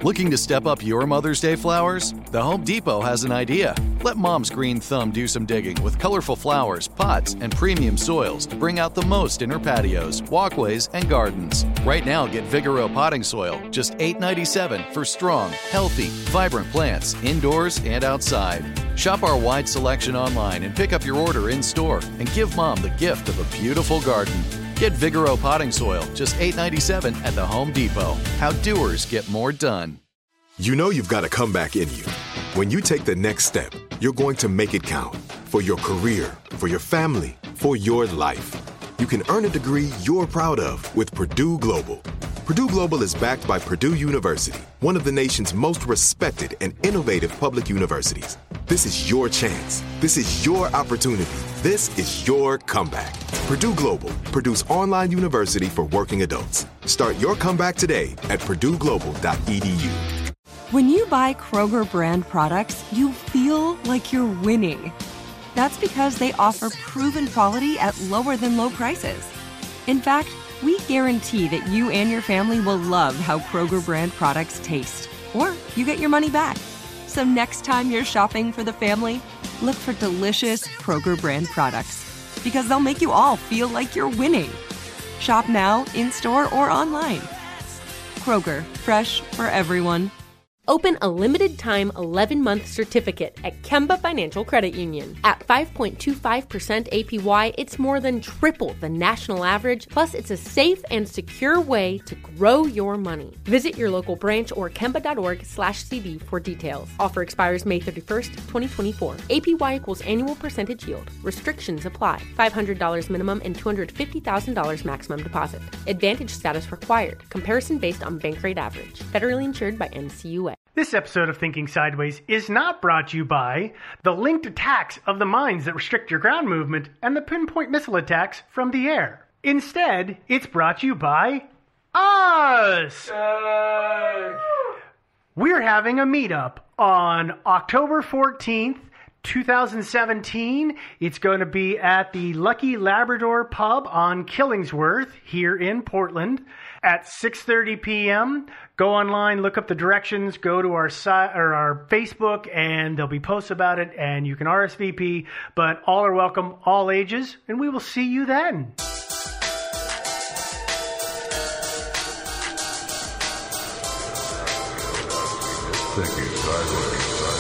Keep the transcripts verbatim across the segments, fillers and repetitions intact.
Looking to step up your Mother's Day flowers? The Home Depot has an idea. Let Mom's green thumb do some digging with colorful flowers, pots, and premium soils to bring out the most in her patios, walkways, and gardens. Right now, get Vigoro potting soil, just eight dollars and ninety-seven cents for strong, healthy, vibrant plants indoors and outside. Shop our wide selection online and pick up your order in-store and give Mom the gift of a beautiful garden. Get Vigoro potting soil, just eight dollars and ninety-seven cents at the Home Depot. How doers get more done. You know you've got a comeback in you. When you take the next step, you're going to make it count. For your career, for your family, for your life. You can earn a degree you're proud of with Purdue Global. Purdue Global is backed by Purdue University, one of the nation's most respected and innovative public universities. This is your chance. This is your opportunity. This is your comeback. Purdue Global, Purdue's online university for working adults. Start your comeback today at purdue global dot e d u. When you buy Kroger brand products, you feel like you're winning. That's because they offer proven quality at lower than low prices. In fact, we guarantee that you and your family will love how Kroger brand products taste, or you get your money back. So next time you're shopping for the family, look for delicious Kroger brand products, because they'll make you all feel like you're winning. Shop now, in-store, or online. Kroger, fresh for everyone. Open a limited-time eleven-month certificate at Kemba Financial Credit Union. At five point two five percent A P Y, it's more than triple the national average, plus it's a safe and secure way to grow your money. Visit your local branch or kemba.org slash CD for details. Offer expires May thirty-first, twenty twenty-four. A P Y equals annual percentage yield. Restrictions apply. five hundred dollars minimum and two hundred fifty thousand dollars maximum deposit. Advantage status required. Comparison based on bank rate average. Federally insured by N C U A. This episode of Thinking Sideways is not brought to you by the linked attacks of the mines that restrict your ground movement and the pinpoint missile attacks from the air. Instead, it's brought to you by us! Uh... We're having a meetup on October fourteenth, twenty seventeen. It's going to be at the Lucky Labrador Pub on Killingsworth here in Portland at six thirty p.m. Go online, look up the directions, go to our site or our Facebook, and there'll be posts about it, and you can R S V P. But all are welcome, all ages, and we will see you then. Thinking Sideways.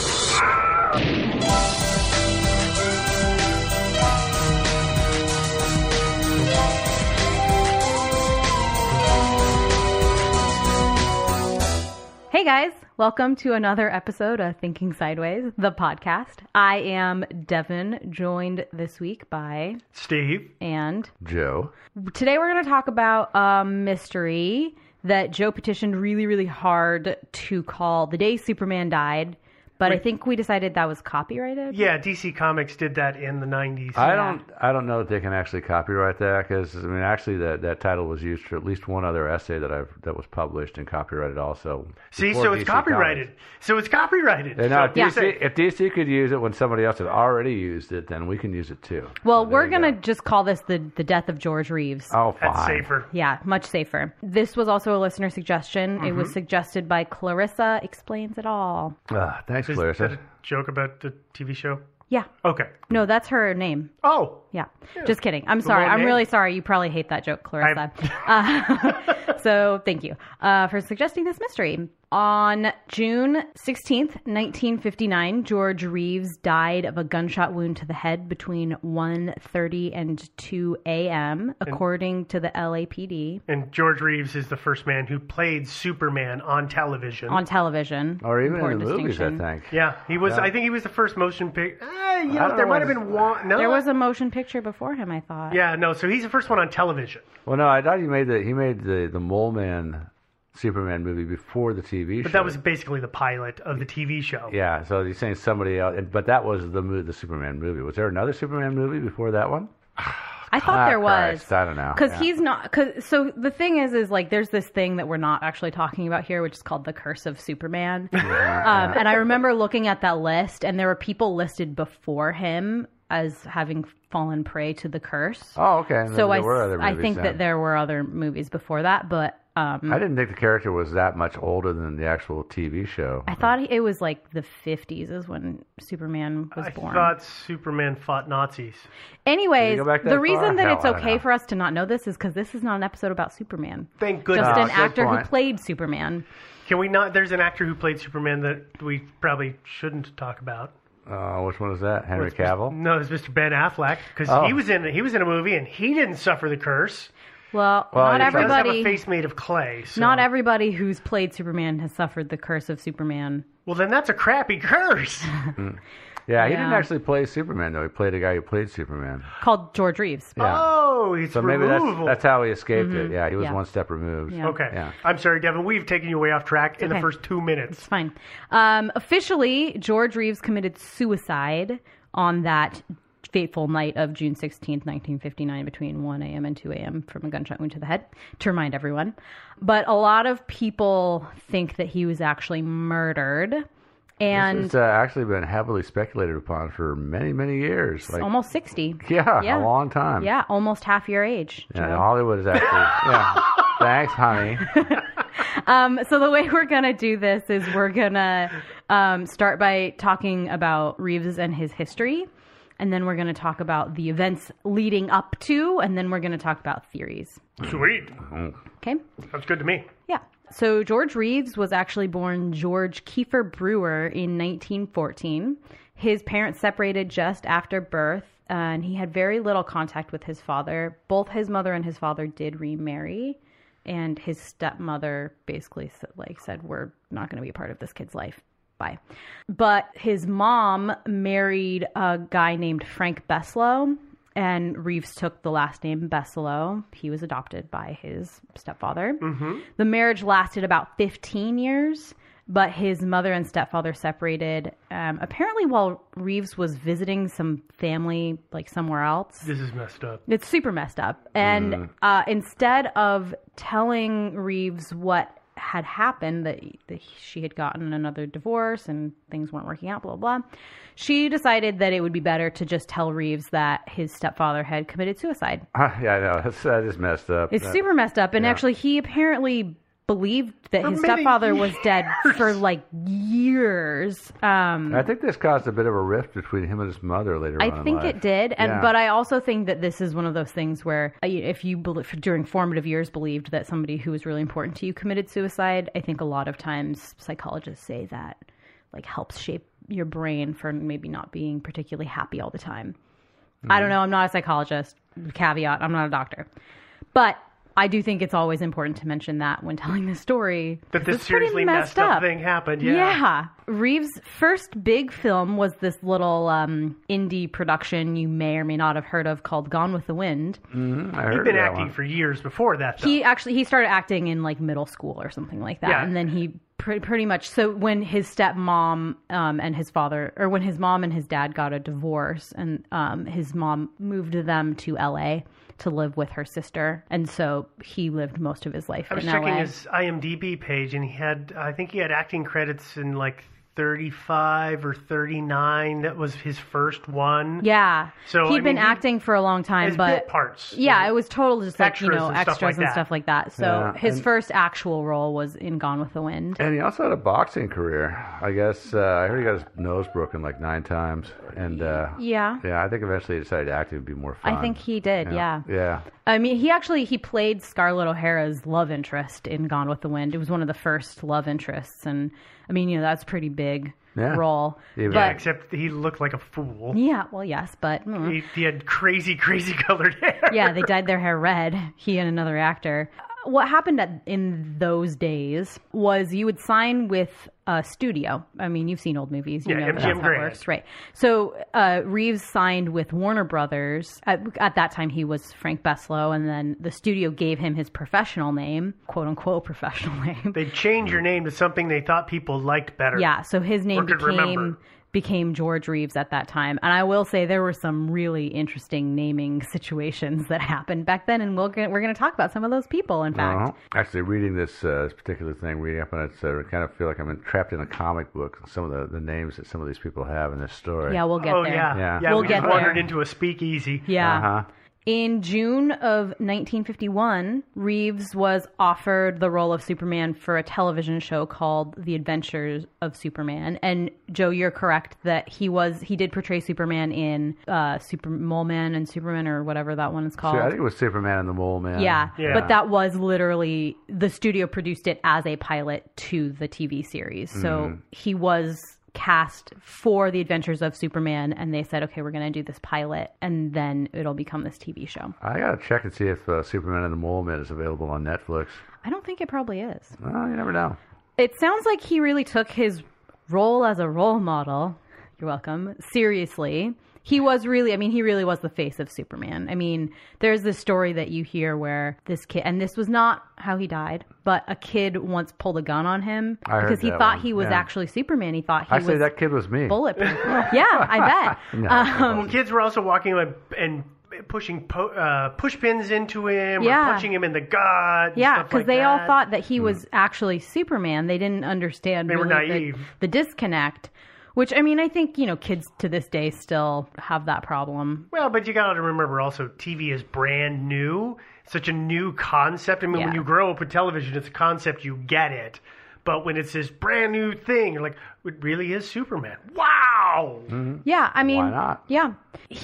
Hey guys, welcome to another episode of Thinking Sideways, the podcast. I am Devin, joined this week by Steve and Joe. Today we're going to talk about a mystery that Joe petitioned really, really hard to call The Day Superman Died. But Wait. I think we decided that was copyrighted. Yeah, D C Comics did that in the nineties. I yeah. don't, I don't know if they can actually copyright that because I mean, actually, that, that title was used for at least one other essay that I've that was published and copyrighted also. See, so it's D C copyrighted. Comics. So it's copyrighted. And now, so if, D C, if D C could use it when somebody else had already used it, then we can use it too. Well, so we're gonna go. just call this the the death of George Reeves. Oh, fine. That's safer. Yeah, much safer. This was also a listener suggestion. Mm-hmm. It was suggested by Clarissa Explains It All. Uh, thanks, Is Clarissa. that a joke about the T V show? Yeah. Okay. No, that's her name. Oh. Yeah. yeah. Just kidding. I'm sorry. I'm name? really sorry. You probably hate that joke, Clarissa. Uh, so thank you uh, for suggesting this mystery. On June sixteenth, nineteen fifty-nine, George Reeves died of a gunshot wound to the head between one thirty and two a.m., according and, to the L A P D. And George Reeves is the first man who played Superman on television. On television. Or even in the movies, I think. Yeah, he was. Yeah. I think he was the first motion picture. Uh, you know, there might have been one. No, there was a motion picture before him, I thought. Yeah, no. So he's the first one on television. Well, no, I thought he made the he made the the Mole Man Superman movie before the T V show. But that was basically the pilot of the T V show. Yeah, so he's saying somebody else, but that was the movie, the Superman movie. Was there another Superman movie before that one? I thought ah, there was. Christ, I don't know. Because yeah. he's not. Cause, so the thing is, is like there's this thing that we're not actually talking about here, which is called the Curse of Superman. Yeah, um, yeah. And I remember looking at that list, and there were people listed before him as having fallen prey to the curse. Oh, okay. And so there I, were other movies I think then. that there were other movies before that, but Um, I didn't think the character was that much older than the actual T V show. I thought it was like the fifties is when Superman was I born. thought Superman fought Nazis. Anyways, go back that the reason far? that Hell, it's I don't okay know. for us to not know this is because this is not an episode about Superman. Thank goodness. Just Oh, an good actor who point. played Superman. Can we not? There's an actor who played Superman that we probably shouldn't talk about. Uh, which one was that? Henry What's- Cavill? No, it's Mister Ben Affleck because Oh. he was in he was in a movie and he didn't suffer the curse. Well, Well, not he does He does have a everybody. face made of clay. So. Not everybody who's played Superman has suffered the curse of Superman. Well, then that's a crappy curse. Yeah, he Yeah. didn't actually play Superman, though. He played a guy who played Superman. Called George Reeves. Yeah. Oh, it's So maybe that's, removal. that's how he escaped it. Yeah, he was Yeah. one step removed. Yeah. Okay. Yeah. I'm sorry, Devin. We've taken you way off track in the okay. first two minutes. It's fine. Um, officially, George Reeves committed suicide on that fateful night of June sixteenth, nineteen fifty-nine, between one a.m. and two a.m. from a gunshot wound to the head, to remind everyone. But a lot of people think that he was actually murdered. And It's uh, actually been heavily speculated upon for many, many years. Like, almost sixty. yeah, Yeah. a long time. Yeah, almost half your age. Yeah, Joe. Hollywood is actually. Yeah. Thanks, honey. Um, so the way we're going to do this is we're going to um, start by talking about Reeves and his history. And then we're going to talk about the events leading up to, and then we're going to talk about theories. Sweet. Okay? Sounds good to me. Yeah. So George Reeves was actually born George Kiefer Brewer in nineteen fourteen. His parents separated just after birth, and he had very little contact with his father. Both his mother and his father did remarry, and his stepmother basically said, like said, "We're not going to be a part of this kid's life. Bye." But his mom married a guy named Frank Beslow, and Reeves took the last name Beslow. He was adopted by his stepfather. Mm-hmm. The marriage lasted about fifteen years, but his mother and stepfather separated, um, apparently while Reeves was visiting some family, like somewhere else. This is messed up. It's super messed up. And uh, instead of telling Reeves what had happened, that, that she had gotten another divorce and things weren't working out, blah, blah, blah, she decided that it would be better to just tell Reeves that his stepfather had committed suicide. Uh, yeah, I know. That's, that is messed up. It's That- super messed up. And yeah. actually, he apparently believed that For his many stepfather was years. dead for like years. Um, I think this caused a bit of a rift between him and his mother later I on in think life. it did, and Yeah. but I also think that this is one of those things where uh, if you bel- during formative years believed that somebody who was really important to you committed suicide, I think a lot of times psychologists say that like helps shape your brain for maybe not being particularly happy all the time. I don't know. I'm not a psychologist. Caveat: I'm not a doctor, but I do think it's always important to mention that when telling the story. That this It's pretty seriously messed up thing happened. Yeah. Yeah. Reeves' first big film was this little um, indie production you may or may not have heard of called Gone with the Wind. Mhm, I He'd heard been that acting one. for years before that, though. He actually he started acting in like middle school or something like that, Yeah. and then he pre- pretty much so when his stepmom um, and his father, or when his mom and his dad got a divorce, and um, his mom moved them to L A to live with her sister, and so he lived most of his life I was in checking L A. his IMDb page, and he had, I think he had acting credits in like thirty-five or thirty-nine. That was his first one. Yeah, So, he'd I been mean, he- acting for a long time, His but bit parts. yeah, it was total just like you Extras know and stuff extras like and that. stuff like that. So Yeah, his and- first actual role was in Gone with the Wind. And he also had a boxing career. I guess uh, I heard he got his nose broken like nine times. And uh, Yeah. yeah, I think eventually he decided acting would be more fun. I think he did, yeah. Yeah. I mean, he actually he played Scarlett O'Hara's love interest in Gone with the Wind. It was one of the first love interests, and I mean, you know, that's a pretty big Yeah. role. Even- Yeah, But except he looked like a fool. yeah, well, yes, but mm. He, he had crazy, crazy colored hair. yeah, they dyed their hair red. He and another actor. What happened at, in those days was you would sign with a studio. I mean, you've seen old movies. You Yeah, know M G M that's how it Grand. works, right? So uh, Reeves signed with Warner Brothers. At, at that time, he was Frank Beslow, and then the studio gave him his professional name, quote unquote professional name. They'd change your name to something they thought people liked better. Yeah, so his name Or could became remember. became George Reeves at that time. And I will say there were some really interesting naming situations that happened back then, and we'll get, we're going to talk about some of those people, in fact. Uh-huh. Actually, reading this, uh, this particular thing, reading up on it, uh, I kind of feel like I'm trapped in a comic book. Some of the, the names that some of these people have in this story. Yeah, we'll get Oh, there. yeah. Yeah. Yeah, We'll we get just wandered there. into a speakeasy. Yeah. Uh-huh. In June of nineteen fifty-one, Reeves was offered the role of Superman for a television show called The Adventures of Superman. And Joe, you're correct that he was he did portray Superman in uh, Super Mole Man and Superman, or whatever that one is called. Sure, I think it was Superman and the Mole Man. Yeah, Yeah. but that was literally the studio produced it as a pilot to the T V series. So Mm-hmm. he was cast for The Adventures of Superman, and they said, okay, we're going to do this pilot, and then it'll become this T V show. I gotta check and see if uh, Superman and the Mole Man is available on Netflix. I don't think it probably is. Well, you never know. It sounds like he really took his role as a role model, you're welcome, seriously. He was really, I mean, he really was the face of Superman. I mean, there's this story that you hear where this kid, and this was not how he died, but a kid once pulled a gun on him I heard because he that thought one, he was yeah. actually Superman. He thought he I was say that kid was me. bulletproof. Yeah, I bet. No. Um, Kids were also walking and, and pushing po- uh, push pins into him, Yeah. or punching him in the gut. Yeah, because because they all thought that he was actually Superman. They didn't understand They were really the- naive. The, disconnect. Which, I mean, I think, you know, kids to this day still have that problem. Well, but you got to remember also, T V is brand new. Such a new concept. I mean, Yeah. when you grow up with television, it's a concept, you get it. But when it's this brand new thing, you're like, it really is Superman. Wow! Yeah, I mean, Why not? Yeah,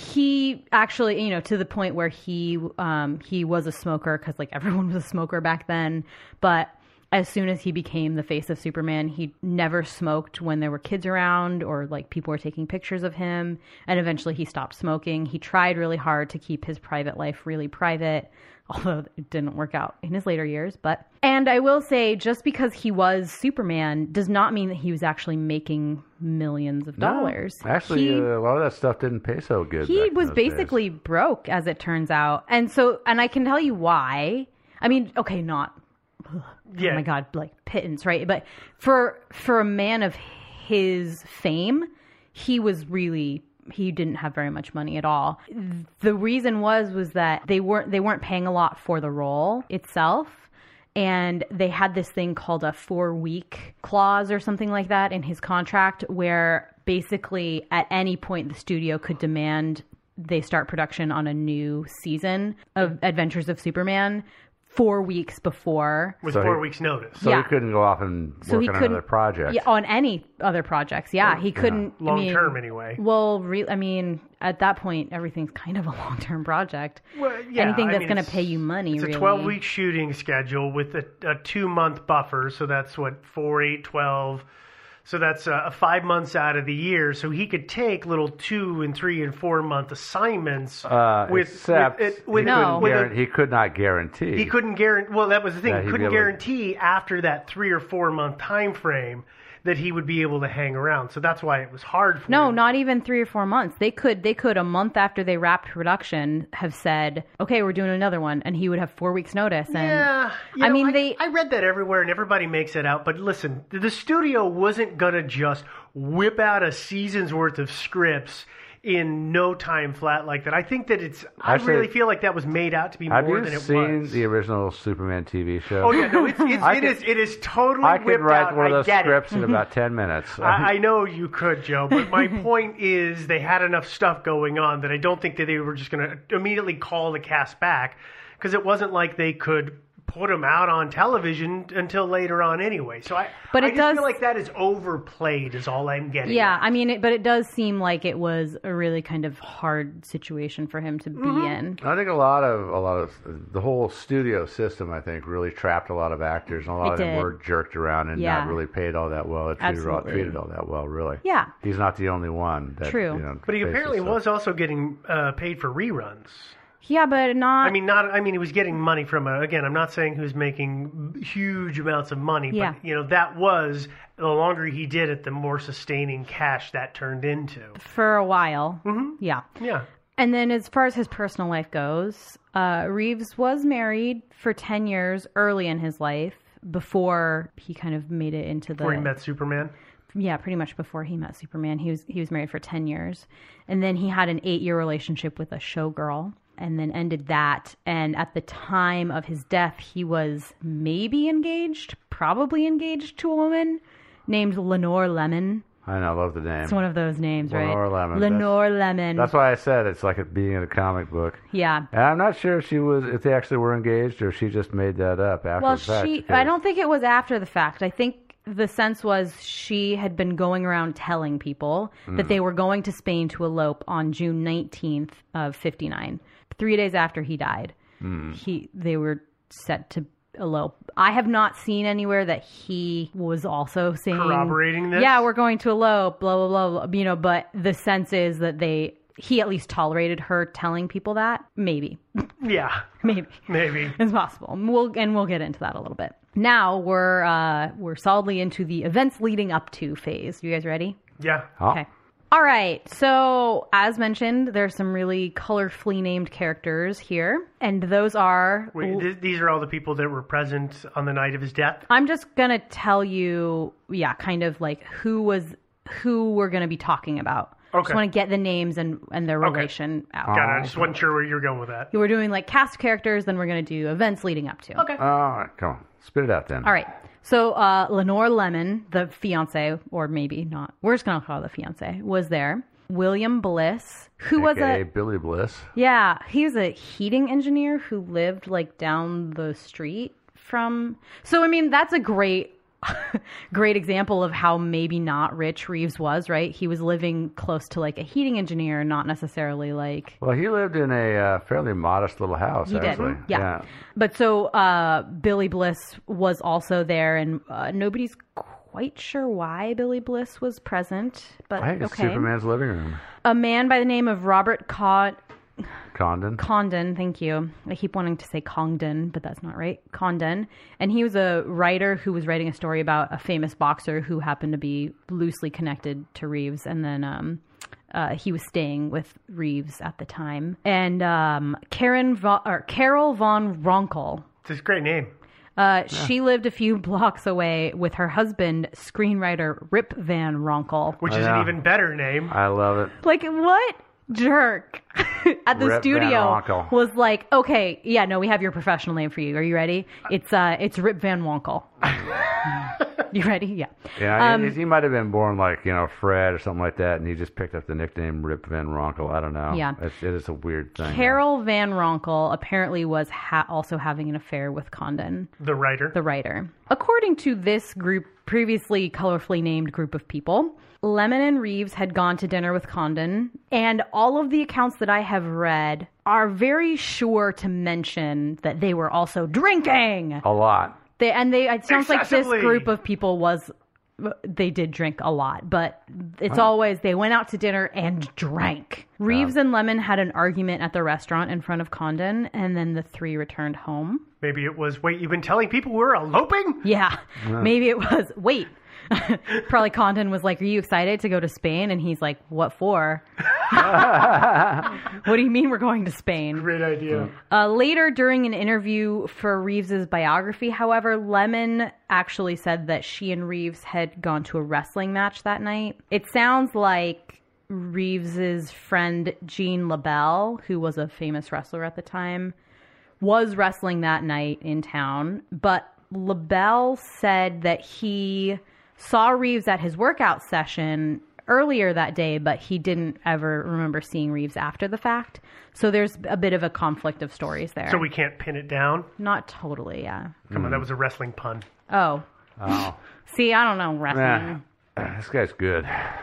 he actually, you know, to the point where he um, he was a smoker because like everyone was a smoker back then. But as soon as he became the face of Superman, he never smoked when there were kids around or like people were taking pictures of him. And eventually he stopped smoking. He tried really hard to keep his private life really private, although it didn't work out in his later years. But, and I will say, just because he was Superman does not mean that he was actually making millions of dollars. No. Actually, He- uh, a lot of that stuff didn't pay so good. he back in was those days. basically broke, as it turns out. And so, and I can tell you why. I mean, okay, not, Yeah. oh my God, like pittance, right? But for for a man of his fame, he was really, he didn't have very much money at all. The reason was was that they weren't they weren't paying a lot for the role itself. And they had this thing called a four-week clause or something like that in his contract, where basically at any point the studio could demand they start production on a new season of Adventures of Superman four weeks before. With So four he- weeks' notice. So Yeah. he couldn't go off and So work he on couldn't another project. Yeah, on any other projects. Yeah, he couldn't. I Long mean, term, anyway. Well, re- I mean, at that point, everything's kind of a long-term project. Well, yeah, Anything I that's mean, going to it's- pay you money, It's really. a twelve-week shooting schedule with a, a two-month buffer, so that's what, four, eight, twelve. So that's uh, five months out of the year. So he could take little two and three and four-month assignments Uh, with, except with, it, with, he, No. couldn't with a- guaran- he could not guarantee. he couldn't guarantee. Well, that was the thing. Yeah, he he'd couldn't be able to- guarantee after that three or four month time frame that he would be able to hang around. So that's why it was hard for No, him. not even three or four months. They could, they could a month after they wrapped production have said, "Okay, we're doing another one," and he would have four weeks notice. And Yeah, you I know, mean, I, they- I read that everywhere, and everybody makes it out. But listen, the the studio wasn't gonna just whip out a season's worth of scripts in no time flat like that. I think that it's. I Actually, really feel like that was made out to be Have more you than it seen was. the original Superman T V show? Oh yeah, no, it's, it's I it could- is it is totally I could whipped write out. one of I those get scripts it. in about ten minutes. I, I know you could, Joe, but my point is they had enough stuff going on that I don't think that they were just going to immediately call the cast back, because it wasn't like they could put them out on television until later on anyway. So I, But I it just does- feel like that is overplayed is all I'm getting. yeah, at. I mean, it, but it does seem like it was a really kind of hard situation for him to be Mm-hmm. in. I think a lot of a lot of the whole studio system, I think, really trapped a lot of actors, and a lot It of them did. were jerked around and Yeah. not really paid all that well. Or treated all, Absolutely. treated all that well, really. Yeah. He's not the only one. That, True. You know, But he faces apparently stuff. was also getting uh, paid for reruns. Yeah, but not. I mean, not. I mean, he was getting money from a. Again, I'm not saying he was making huge amounts of money, Yeah. but you know that was the longer he did it, the more sustaining cash that turned into. for a while. Mm-hmm. Yeah. Yeah. And then as far as his personal life goes, uh, Reeves was married for ten years early in his life before he kind of made it into the... Before he met Superman. Yeah, pretty much before he met Superman. He was he was married for ten years. And then he had an eight-year relationship with a showgirl and then ended that. And at the time of his death, he was maybe engaged, probably engaged to a woman named Lenore Lemon. I know, I love the name. It's one of those names, right? Lenore Lemon. Lenore Lemon. That's why I said it's like it being in a comic book. Yeah. And I'm not sure if she was, if they actually were engaged or she just made that up after Well, the fact. she. I don't think it was after the fact. I think the sense was she had been going around telling people mm. that they were going to Spain to elope on June nineteenth of fifty-nine, three days after he died. Mm. He, they were set to elope. I have not seen anywhere that he was also saying corroborating this. Yeah, we're going to elope, blah blah blah, blah. You know, but the sense is that they he at least tolerated her telling people that. Maybe. Yeah. Maybe. Maybe. It's possible. We'll and we'll get into that a little bit. Now we're uh, we're solidly into the events leading up to phase. You guys ready? Yeah. Oh. Okay. All right. So, as mentioned, there's some really colorfully named characters here, and those are... Wait, th- these are all the people that were present on the night of his death? I'm just going to tell you, yeah, kind of like who was, who we're going to be talking about. Okay. Just want to get the names and, and their Okay. relation out. Got it. I just wasn't sure where you were going with that. We're doing like cast characters, then we're going to do events leading up to. Okay. All right, come on. Spit it out then. All right. So uh, Lenore Lemon, the fiance, or maybe not, we're just going to call her the fiance, was there. William Bliss, who was A K A a... Billy Bliss. Yeah, he was a heating engineer who lived like down the street from... So, I mean, that's a great... great example of how maybe not rich Reeves was, right? He was living close to like a heating engineer, not necessarily like... Well, he lived in a uh, fairly modest little house, He did, actually. yeah. yeah. But so uh, Billy Bliss was also there, and uh, nobody's quite sure why Billy Bliss was present, but I think it's okay. Superman's living room. A man by the name of Robert Cod... Condon. Condon, thank you. I keep wanting to say Congdon, but that's not right. Condon. And he was a writer who was writing a story about a famous boxer who happened to be loosely connected to Reeves. And then um, uh, he was staying with Reeves at the time. And um, Karen Va- or Carol von Ronkel. It's a great name. Uh, yeah. She lived a few blocks away with her husband, screenwriter Rip Van Ronkel. Which is an even better name. I love it. Like, what jerk at the Rip studio Van Ronkel. was like, okay, yeah, no, we have your professional name for you. Are you ready? It's uh, it's Rip Van Wonkel. You ready? Yeah. Yeah, Um, he, he might have been born like, you know, Fred or something like that, and he just picked up the nickname Rip Van Ronkel. I don't know. Yeah. It's, it is a weird thing. Carol Van Ronkel apparently was ha- also having an affair with Condon, The writer. the writer. According to this group, previously colorfully named group of people, Lemon and Reeves had gone to dinner with Condon, and all of the accounts that I have read are very sure to mention that they were also drinking. A lot. They and they. It sounds like this Excessively. group of people was. They did drink a lot, but it's always they went out to dinner and drank. Reeves and Lemon had an argument at the restaurant in front of Condon, and then the three returned home. Maybe it was, wait, you've been telling people we're eloping? Yeah, maybe it was. Wait. Probably Condon was like, are you excited to go to Spain? And he's like, what for? What do you mean we're going to Spain? Great idea. Uh, later, during an interview for Reeves's biography, however, Lemon actually said that she and Reeves had gone to a wrestling match that night. It sounds like Reeves's friend Jean LaBelle, who was a famous wrestler at the time, was wrestling that night in town. But LaBelle said that he saw Reeves at his workout session earlier that day, but he didn't ever remember seeing Reeves after the fact. So there's a bit of a conflict of stories there. So we can't pin it down? Not totally, yeah. Come on, that was a wrestling pun. Oh. Oh. See, I don't know wrestling. Nah, this guy's good.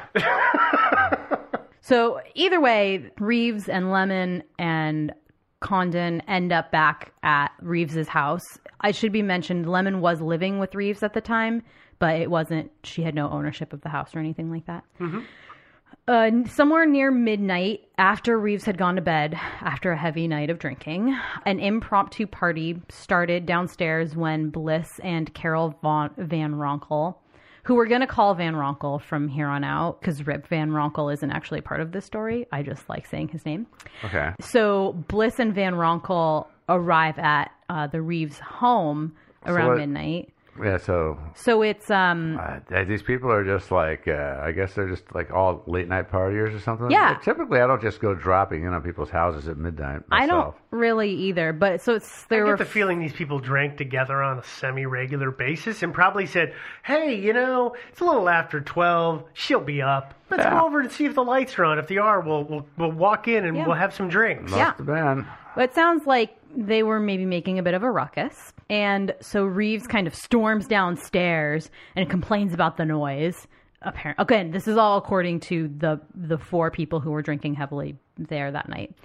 So either way, Reeves and Lemon and Condon end up back at Reeves's house. It should be mentioned, Lemon was living with Reeves at the time, but it wasn't, she had no ownership of the house or anything like that. Mm-hmm. Uh, somewhere near midnight, after Reeves had gone to bed, after a heavy night of drinking, an impromptu party started downstairs when Bliss and Carol Von, Van Ronkel, who we're going to call Van Ronkel from here on out, because Rip Van Ronkel isn't actually part of this story. I just like saying his name. Okay. So Bliss and Van Ronkel arrive at uh, the Reeves home around So what- midnight. Yeah, so So it's um uh, these people are just like uh, I guess they're just like all late night partiers or something. Yeah. Like, typically, I don't just go dropping in on people's houses at midnight. Myself. I don't really either, but so it's I there get were the feeling these people drank together on a semi-regular basis and probably said, hey, you know, it's a little after twelve. She'll be up. Let's Yeah. go over and see if the lights are on. If they are, we'll we'll, we'll walk in and Yeah. we'll have some drinks. Must Yeah. have been. But it sounds like they were maybe making a bit of a ruckus. And so Reeves kind of storms downstairs and complains about the noise. Apparently, again, this is all according to the the four people who were drinking heavily there that night.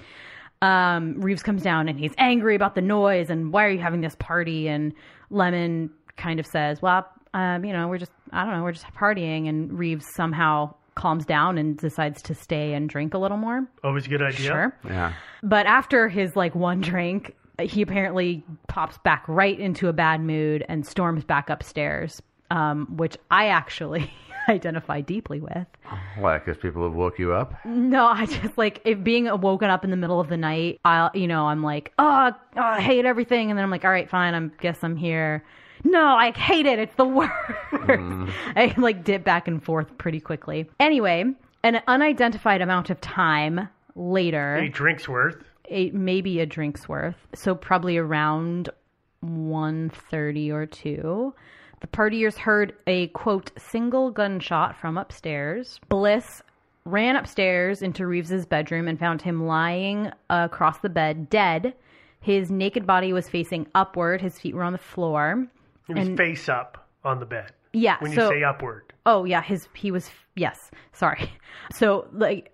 Um, Reeves comes down and he's angry about the noise and why are you having this party? And Lemon kind of says, well, um, you know, we're just, I don't know, we're just partying. And Reeves somehow calms down and decides to stay and drink a little more. Always a good idea. Sure. Yeah. But after his like one drink, he apparently pops back right into a bad mood and storms back upstairs, um, which I actually identify deeply with. Why? Because people have woke you up? No, I just like if being woken up in the middle of the night, I'll, you know, I'm like, oh, oh, I hate everything. And then I'm like, all right, fine. I guess I'm here. No, I hate it. It's the worst. Mm. I like dip back and forth pretty quickly. Anyway, an unidentified amount of time later. Eight drinks worth. Eight, maybe a drink's worth. So probably around one thirty or two. The partiers heard a, quote, single gunshot from upstairs. Bliss ran upstairs into Reeves's bedroom and found him lying across the bed, dead. His naked body was facing upward. His feet were on the floor. He was and, face up on the bed. Yeah. When so, you say upward. Oh, yeah. His He was, yes. Sorry. So, like...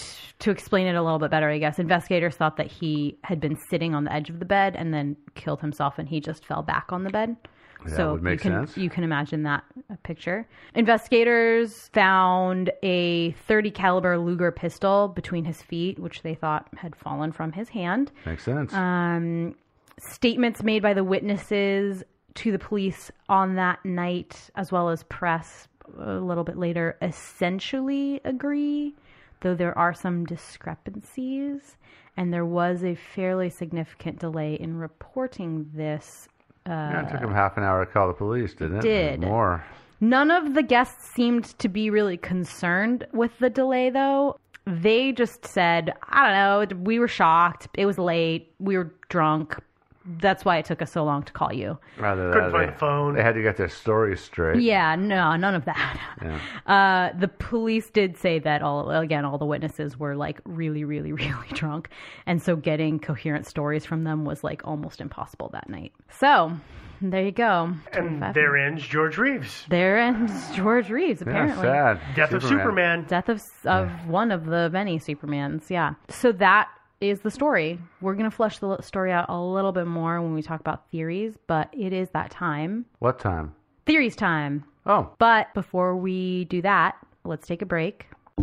To explain it a little bit better, I guess, investigators thought that he had been sitting on the edge of the bed and then killed himself and he just fell back on the bed. That so would make you can, sense. You can imagine that picture. Investigators found a thirty caliber Luger pistol between his feet, which they thought had fallen from his hand. Makes sense. Um, statements made by the witnesses to the police on that night, as well as press a little bit later, essentially agree, though there are some discrepancies, and there was a fairly significant delay in reporting this. Uh, yeah, it took him half an hour to call the police, didn't it? Did. More. None of the guests seemed to be really concerned with the delay, though. They just said, I don't know, we were shocked. It was late. We were drunk. That's why it took us so long to call you. Rather Couldn't that, find they, a phone. They had to get their story straight. Yeah, no, none of that. Yeah. Uh, the police did say that all again, all the witnesses were like really, really, really drunk, and so getting coherent stories from them was like almost impossible that night. So there you go. And there ends George Reeves. There ends George Reeves. Apparently, Yeah, sad. Death of Superman. death of of one of the many Supermans. Yeah. So that is the story. We're going to flesh the story out a little bit more when we talk about theories, but it is that time. What time? Theories time. Oh. But before we do that, let's take a break.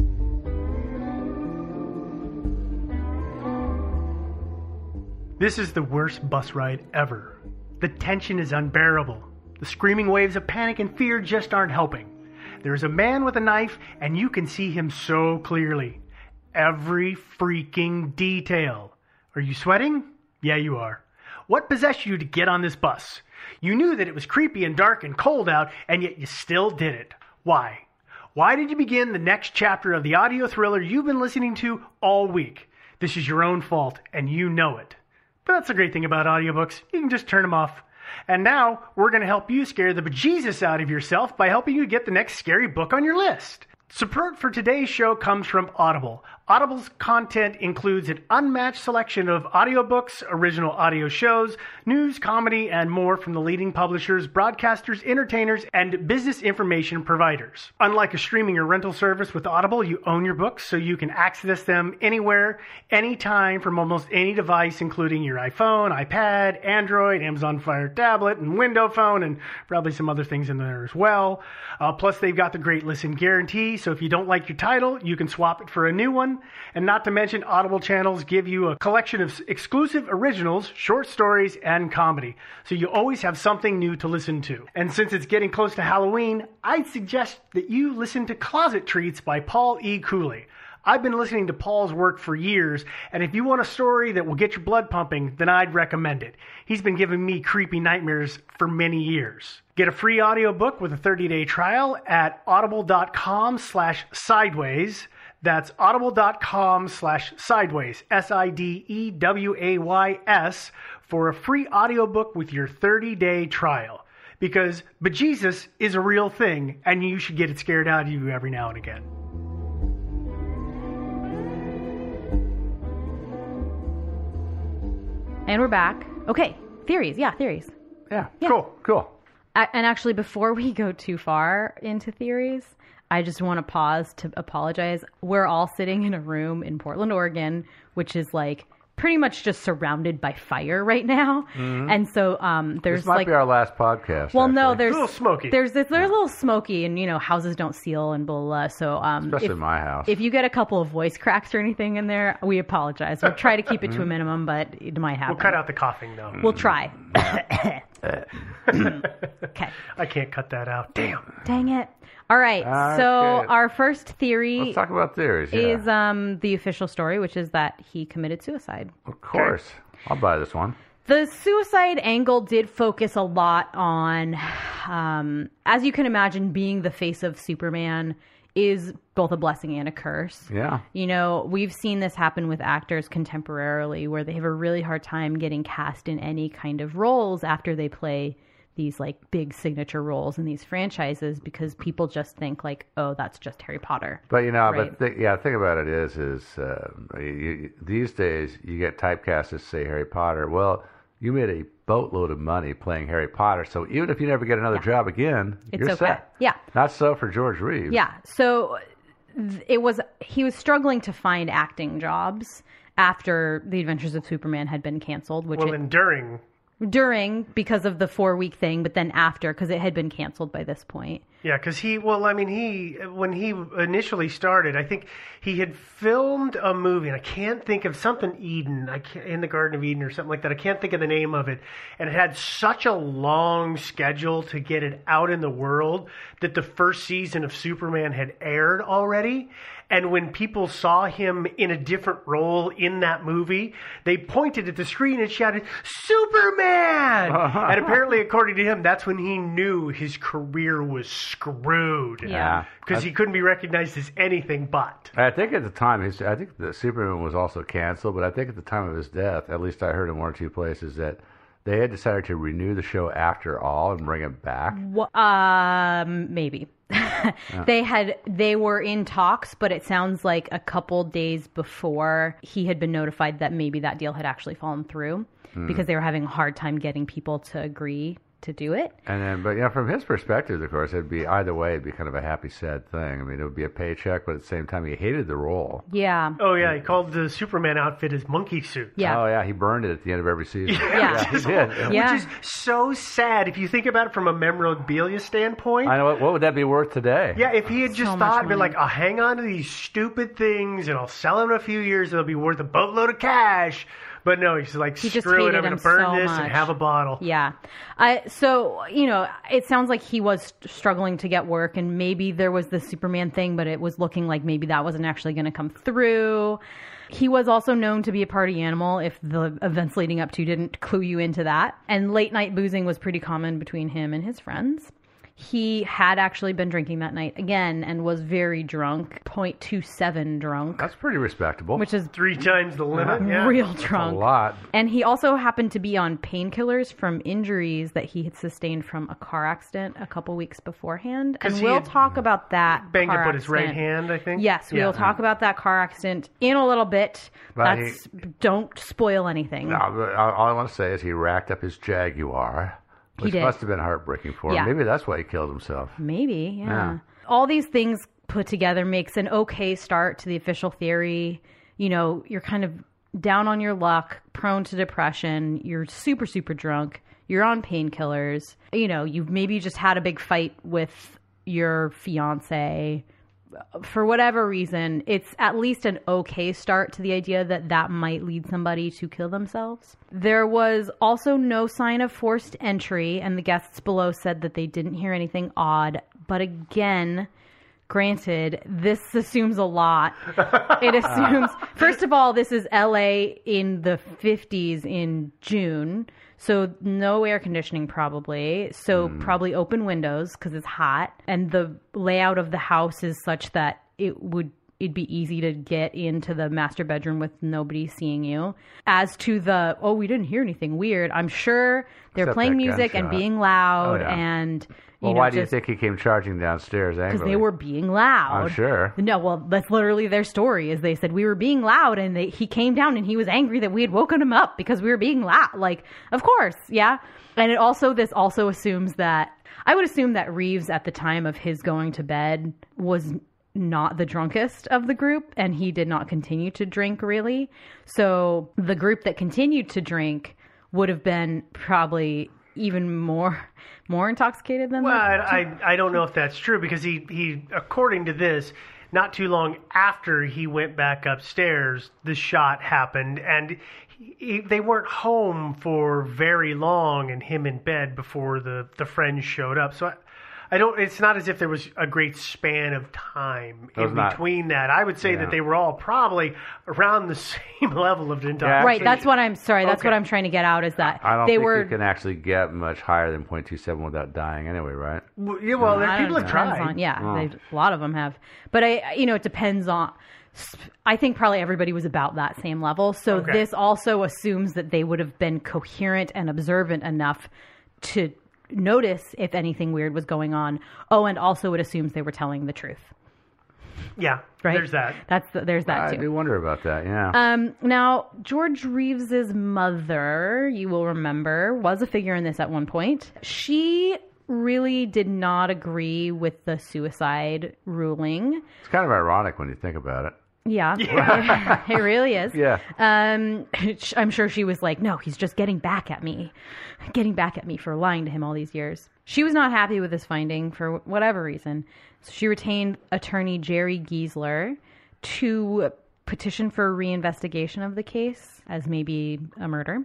This is the worst bus ride ever. The tension is unbearable. The screaming waves of panic and fear just aren't helping. There's a man with a knife, and you can see him so clearly. Every freaking detail. Are you sweating? Yeah, you are. What possessed you to get on this bus? You knew that it was creepy and dark and cold out, and yet you still did it. Why? Why did you begin the next chapter of the audio thriller you've been listening to all week? This is your own fault, and you know it. But that's the great thing about audiobooks. You can just turn them off. And now, we're going to help you scare the bejesus out of yourself by helping you get the next scary book on your list. Support for today's show comes from Audible. Audible's content includes an unmatched selection of audiobooks, original audio shows, news, comedy, and more from the leading publishers, broadcasters, entertainers, and business information providers. Unlike a streaming or rental service with Audible, you own your books, so you can access them anywhere, anytime, from almost any device, including your iPhone, iPad, Android, Amazon Fire tablet, and Windows Phone, and probably some other things in there as well. Uh, plus, they've got the Great Listen Guarantee, so if you don't like your title, you can swap it for a new one. And not to mention, Audible channels give you a collection of exclusive originals, short stories, and comedy. So you always have something new to listen to. And since it's getting close to Halloween, I'd suggest that you listen to Closet Treats by Paul E. Cooley. I've been listening to Paul's work for years, and if you want a story that will get your blood pumping, then I'd recommend it. He's been giving me creepy nightmares for many years. Get a free audiobook with a thirty-day trial at audible.com slash sideways. That's audible.com slash sideways, S I D E W A Y S, for a free audiobook with your thirty-day trial. Because bejesus is a real thing, and you should get it scared out of you every now and again. And we're back. Okay, theories. Yeah, theories. Yeah, Yeah. cool, cool. A- And actually, before we go too far into theories, I just want to pause to apologize. We're all sitting in a room in Portland, Oregon, which is like pretty much just surrounded by fire right now. Mhm. And so um, there's This might like be our last podcast. Well, no, actually. there's a little smoky. There's this, there's a little smoky, and you know houses don't seal and blah blah. blah. So um, Especially if, in my house. if you get a couple of voice cracks or anything in there, we apologize. We'll try to keep it to a minimum, but it might happen. We'll cut out the coughing, though. We'll try. Okay. I can't cut that out. Damn. Dang it. All right. So Okay. our first theory Let's talk about theories. Yeah. is um, the official story, which is that he committed suicide. Of course. I'll buy this one. The suicide angle did focus a lot on, um, as you can imagine, being the face of Superman is both a blessing and a curse. Yeah. You know, we've seen this happen with actors contemporarily where they have a really hard time getting cast in any kind of roles after they play these like big signature roles in these franchises because people just think like, oh, that's just Harry Potter. But you know, Right. but th- yeah, the thing about it is, is uh, you, you, these days you get typecast as say Harry Potter. Well, you made a boatload of money playing Harry Potter, so even if you never get another job again, It's you're okay. set. Yeah. Not so for George Reeves. Yeah. So th- it was, he was struggling to find acting jobs after The Adventures of Superman had been canceled, which Well, it, and during... during because of the four week thing, but then after because it had been canceled by this point. Yeah, because he, well, I mean, he, when he initially started, I think he had filmed a movie, and I can't think of something Eden, I can't, in the Garden of Eden or something like that. I can't think of the name of it. And it had such a long schedule to get it out in the world that the first season of Superman had aired already. And when people saw him in a different role in that movie, they pointed at the screen and shouted, Superman! And apparently, according to him, that's when he knew his career was screwed. Yeah. Because he couldn't be recognized as anything but. I think at the time, his, I think the Superman was also canceled, but I think at the time of his death, at least I heard in one or two places that they had decided to renew the show after all and bring it back. Wha- Um, maybe. They had they were in talks, but it sounds like a couple days before he had been notified that maybe that deal had actually fallen through Hmm. because they were having a hard time getting people to agree to do it. And then, but you know, from his perspective, of course, it'd be either way, it'd be kind of a happy, sad thing. I mean, it would be a paycheck, but at the same time, he hated the role. Yeah. Oh, yeah, he called the Superman outfit his monkey suit. Yeah. Oh, yeah, he burned it at the end of every season. Yeah. he did. Yeah. Which is so sad if you think about it from a memorabilia standpoint. I know. What, what would that be worth today? Yeah, if he had just So much thought, been money. like, I'll hang on to these stupid things and I'll sell them in a few years, it'll be worth a boatload of cash. But no, he's like, He just screw it, hated I'm going him to burn so this much. and have a bottle. Yeah. I so, you know, it sounds like he was struggling to get work and maybe there was the Superman thing, but it was looking like maybe that wasn't actually going to come through. He was also known to be a party animal if the events leading up to didn't clue you into that. And late night boozing was pretty common between him and his friends. He had actually been drinking that night again and was very drunk, point two seven drunk, That's pretty respectable. which is Three times the limit. Yeah. real a drunk. lot. And he also happened to be on painkillers from injuries that he had sustained from a car accident a couple weeks beforehand. 'Cause And he we'll had talk about that. Banged car up with his right accident. hand, I think. Yes, Yeah. we'll talk about that car accident in a little bit. But That's don't spoil anything. No, but all all I want to say is he racked up his Jaguar, which did. must have been heartbreaking for him. Yeah. Maybe that's why he killed himself. Maybe, yeah. Yeah. All these things put together makes an okay start to the official theory. You know, you're kind of down on your luck, prone to depression, you're super, super drunk, you're on painkillers. You know, you've maybe just had a big fight with your fiance. For whatever reason, it's at least an okay start to the idea that that might lead somebody to kill themselves. There was also no sign of forced entry, and the guests below said that they didn't hear anything odd. But again, granted, this assumes a lot. It assumes, first of all, this is L A in the fifties in June. So no air conditioning probably. So mm. probably open windows because it's hot. And the layout of the house is such that it would it'd be easy to get into the master bedroom with nobody seeing you. As to the, oh, we didn't hear anything weird, I'm sure they're Except playing music gunshot. and being loud. Oh, yeah. And, you well, know, why do you just, think he came charging downstairs angrily? because they were being loud. I'm sure. No, well, that's literally their story, is they said we were being loud, and they, he came down and he was angry that we had woken him up because we were being loud. Like, of course, yeah. And it also, this also assumes that, I would assume that Reeves at the time of his going to bed was not the drunkest of the group, and he did not continue to drink really. So the group that continued to drink would have been probably even more more intoxicated than well, the I, I I don't know if that's true, because he, he according to this, not too long after he went back upstairs, the shot happened, and he, he, they weren't home for very long, and him in bed before the, the friends showed up. So I, I don't. It's not as if there was a great span of time in not, between that. I would say yeah. that they were all probably around the same level of intoxication. Right. That's what I'm sorry. That's Okay. what I'm trying to get out, is that I don't they think were. you can actually get much higher than point two seven without dying anyway, right? Well, yeah, well, there, I people don't have know. Depends tried. on- yeah, Oh. they've- a lot of them have. But I, you know, it depends on. I think probably everybody was about that same level. So Okay. this also assumes that they would have been coherent and observant enough to notice if anything weird was going on. Oh, and also it assumes they were telling the truth. Yeah, Right? there's that. That's the, there's that I too. do wonder about that, yeah. Um, now, George Reeves's mother, you will remember, was a figure in this at one point. She really did not agree with the suicide ruling. It's kind of ironic when you think about it. Yeah, it really is. Yeah. Um, I'm sure she was like, no, he's just getting back at me, getting back at me for lying to him all these years. She was not happy with this finding for whatever reason. So she retained attorney Jerry Giesler to petition for a reinvestigation of the case as maybe a murder.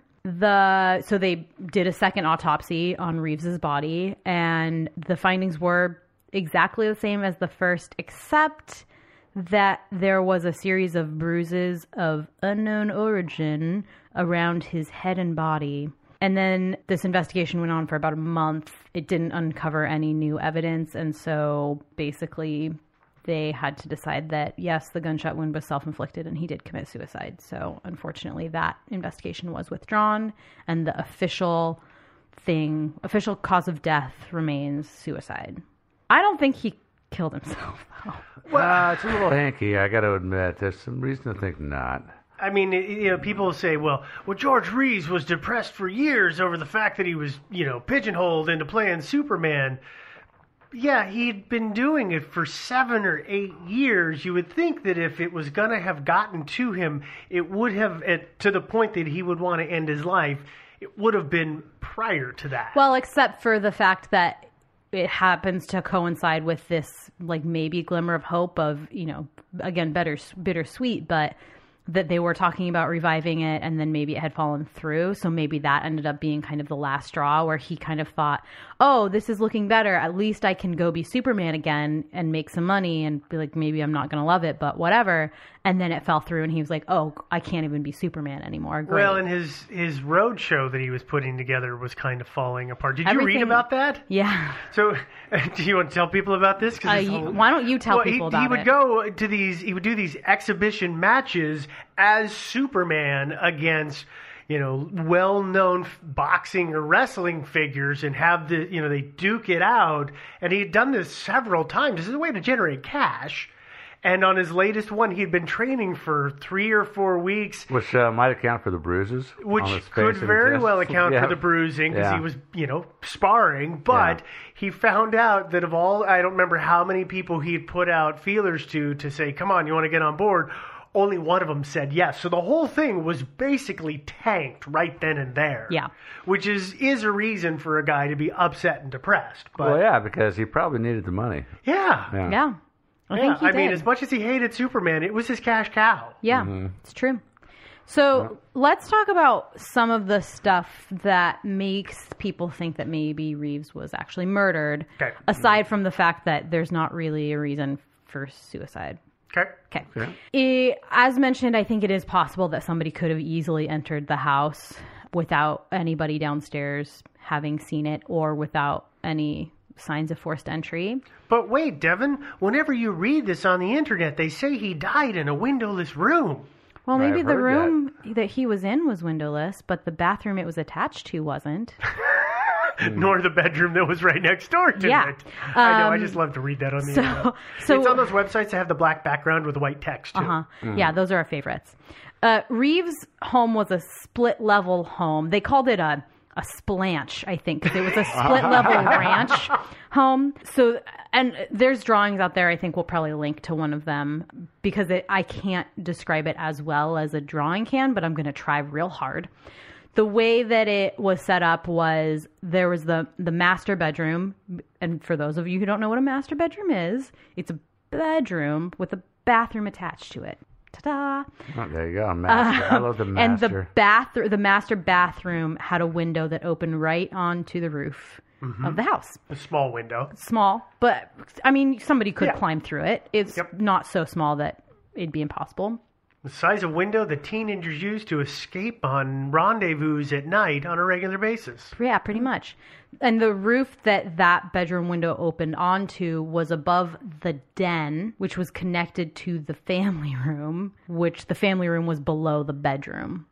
The so they did a second autopsy on Reeves's body, and the findings were exactly the same as the first, except that there was a series of bruises of unknown origin around his head and body. And then this investigation went on for about a month. It didn't uncover any new evidence, and so basically they had to decide that, yes, the gunshot wound was self-inflicted and he did commit suicide. So unfortunately that investigation was withdrawn, and the official thing, official cause of death remains suicide. I don't think he killed himself, though. Well, uh, it's a little hanky, I got to admit. There's some reason to think not. I mean, it, you know, people say, well, well, George Reeves was depressed for years over the fact that he was, you know, pigeonholed into playing Superman. Yeah, he'd been doing it for seven or eight years. You would think that if it was going to have gotten to him, it would have, at, to the point that he would want to end his life, it would have been prior to that. Well, except for the fact that it happens to coincide with this, like, maybe glimmer of hope of, you know, again, better, bittersweet, but that they were talking about reviving it, and then maybe it had fallen through. So maybe that ended up being kind of the last straw, where he kind of thought, oh, this is looking better. At least I can go be Superman again and make some money and be like, maybe I'm not going to love it, but whatever. And then it fell through, and he was like, oh, I can't even be Superman anymore. Great. Well, and his, his road show that he was putting together was kind of falling apart. Did you Everything- read about that? Yeah. So, do you want to tell people about this? 'Cause Uh, it's you- whole- why don't you tell Well, people he, about he would it? go to these, he would do these exhibition matches as Superman against, you know, well-known boxing or wrestling figures, and have the, you know, they duke it out. And he had done this several times. This is a way to generate cash. And on his latest one, he'd been training for three or four weeks. Which uh, might account for the bruises. Which on his face could and very chest. well account Yeah. for the bruising, because Yeah. he was, you know, sparring. But Yeah. he found out that of all, I don't remember how many people he had put out feelers to, to say, come on, you want to get on board? Only one of them said yes. So the whole thing was basically tanked right then and there. Yeah. Which is, is a reason for a guy to be upset and depressed. But Well, yeah, because he probably needed the money. yeah. Yeah. Yeah. I Yeah, think he I mean, did. as much as he hated Superman, it was his cash cow. Yeah, Mm-hmm. it's true. So let's talk about some of the stuff that makes people think that maybe Reeves was actually murdered, Okay. aside from the fact that there's not really a reason for suicide. Okay. Okay. Okay. Eh, as mentioned, I think it is possible that somebody could have easily entered the house without anybody downstairs having seen it or without any signs of forced entry. But wait, Devin, whenever you read this on the internet, they say he died in a windowless room. Well, maybe I've the heard room that. that he was in was windowless, but the bathroom it was attached to wasn't. Nor the bedroom that was right next door to Yeah. it. I know, I Um, just love to read that on the so- internet. so- it's on those websites that have the black background with the white text, too. Uh-huh. Yeah, those are our favorites. Uh, Reeves' home was a split-level home. They called it a a splanch, I think, because it was a split-level ranch home. So, and there's drawings out there. I think we'll probably link to one of them because it, I can't describe it as well as a drawing can, but I'm going to try real hard. The way that it was set up was there was the, the master bedroom. And for those of you who don't know what a master bedroom is, it's a bedroom with a bathroom attached to it. Ta-da! Oh, there you go. Master. I love the master. And the bath, the master bathroom had a window that opened right onto the roof of the house. A small window. Small, but I mean, somebody could Yeah. climb through it. It's Yep. not so small that it'd be impossible. The size of window that teenagers use to escape on rendezvous at night on a regular basis. Yeah, pretty much. And the roof that that bedroom window opened onto was above the den, which was connected to the family room, which the family room was below the bedroom,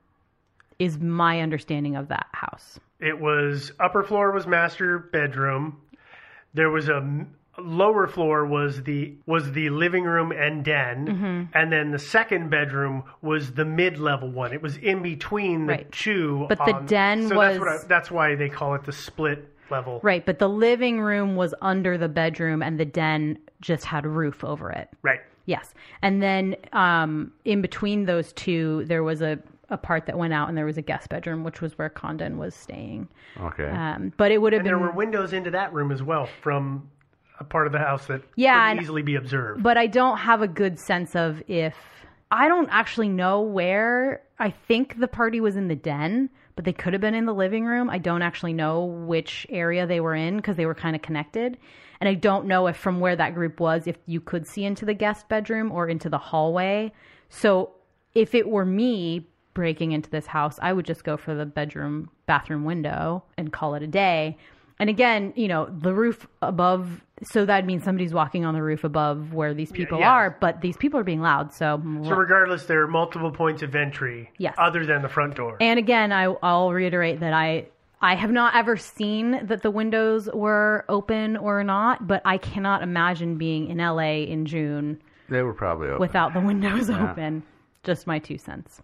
is my understanding of that house. It was, upper floor was master bedroom. There was a lower floor was the was the living room and den, Mm-hmm. and then the second bedroom was the mid-level one. It was in between the Right. two. But the on- den so was- that's, what I, that's why they call it the split level. Right, but the living room was under the bedroom and the den just had a roof over it. Right. Yes. And then um, in between those two, there was a, a part that went out and there was a guest bedroom, which was where Condon was staying. Okay. Um, but it would have And been... there were windows into that room as well from a part of the house that Yeah, could and- easily be observed. But I don't have a good sense of if... I don't actually know where... I think the party was in the den, but they could have been in the living room. I don't actually know which area they were in because they were kind of connected. And I don't know if from where that group was, if you could see into the guest bedroom or into the hallway. So if it were me breaking into this house, I would just go for the bedroom, bathroom window and call it a day. And again, you know, the roof above, so that means somebody's walking on the roof above where these people yeah. are, but these people are being loud. So, So regardless, there are multiple points of entry Yes. other than the front door. and again, I, I'll reiterate that I, I have not ever seen that the windows were open or not, but I cannot imagine being in L A in June They were probably open. without the windows Yeah. open. Just my two cents.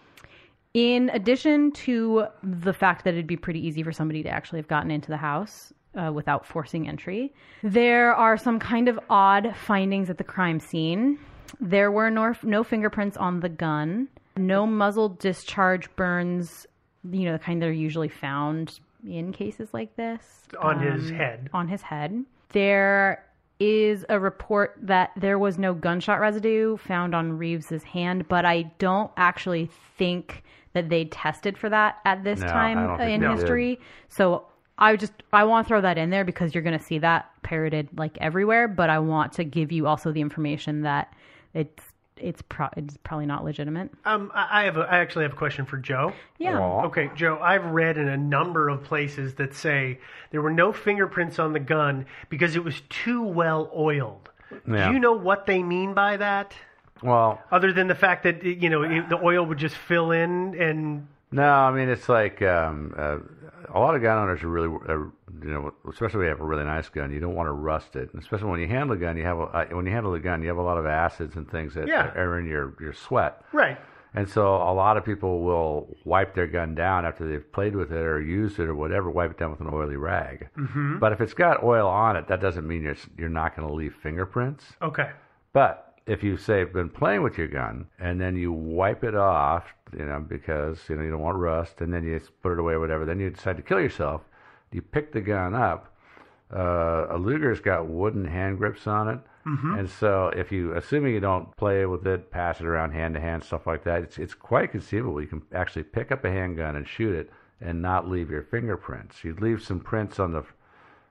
In addition to the fact that it'd be pretty easy for somebody to actually have gotten into the house uh, without forcing entry, there are some kind of odd findings at the crime scene. There were no, no fingerprints on the gun, no muzzle discharge burns, you know, the kind that are usually found in cases like this. On his um, head. On his head. There is a report that there was no gunshot residue found on Reeves's hand, but I don't actually think that they tested for that at this No, I time don't think in they did. history. So I just I want to throw that in there because you're going to see that parroted like everywhere, but I want to give you also the information that it's it's, pro- it's probably not legitimate. Um, I I have a, I actually have a question for Joe. Yeah. Aw. Okay, Joe, I've read in a number of places that say there were no fingerprints on the gun because it was too well oiled. Yeah. Do you know what they mean by that? Well, Other than the fact that, you know, it, the oil would just fill in and... no, I mean, it's like um, uh, a lot of gun owners are really, uh, you know, especially when you have a really nice gun, you don't want to rust it. And especially when you handle a gun, you have a, uh, when you handle a gun, you have a lot of acids and things that Yeah. are in your, your sweat. Right. And so a lot of people will wipe their gun down after they've played with it or used it or whatever, wipe it down with an oily rag. Mm-hmm. But if it's got oil on it, that doesn't mean you're, you're not going to leave fingerprints. Okay. But if you say been playing with your gun and then you wipe it off, you know, because you know you don't want rust, and then you just put it away, or whatever, then you decide to kill yourself. You pick the gun up. Uh, a Luger's got wooden hand grips on it, mm-hmm. and so if you, assuming you don't play with it, pass it around hand to hand, stuff like that, it's it's quite conceivable you can actually pick up a handgun and shoot it and not leave your fingerprints. You'd leave some prints on the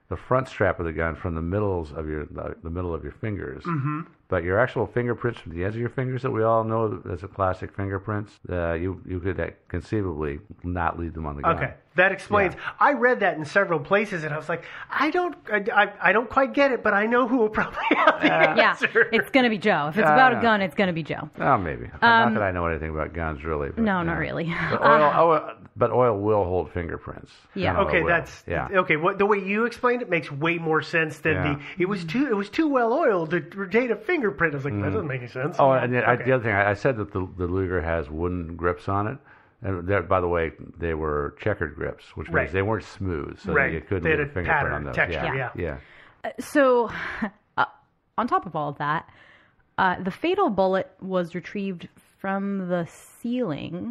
the front strap of the gun from the middles of your the, the middle of your fingers. Mm-hmm. But your actual fingerprints from the ends of your fingers that we all know as a classic fingerprints, uh, you you could uh, conceivably not leave them on the gun. Okay, that explains. Yeah. I read that in several places, and I was like, I don't, I, I, I don't quite get it, but I know who will probably have the Uh, Yeah, answer. it's going to be Joe. If it's Uh, about a gun, it's going to be Joe. Oh, maybe. not that I know anything about guns, really. But, No, you not know. really. But oil, oil, but oil will hold fingerprints. Yeah. Gun oil Okay, will. that's yeah. okay. What the way you explained it makes way more sense than Yeah. the. It was too. It was too well oiled to retain a fingerprint. I was like, that doesn't make any sense. Oh, and the, I, Okay. the other thing, I, I said that the, the Luger has wooden grips on it. And they're- by the way, they were checkered grips, which Right. means they weren't smooth, so Right. you couldn't They had leave a a fingerprint pattern, on those. texture, yeah. yeah. yeah. So, uh, on top of all of that, uh, the fatal bullet was retrieved from the ceiling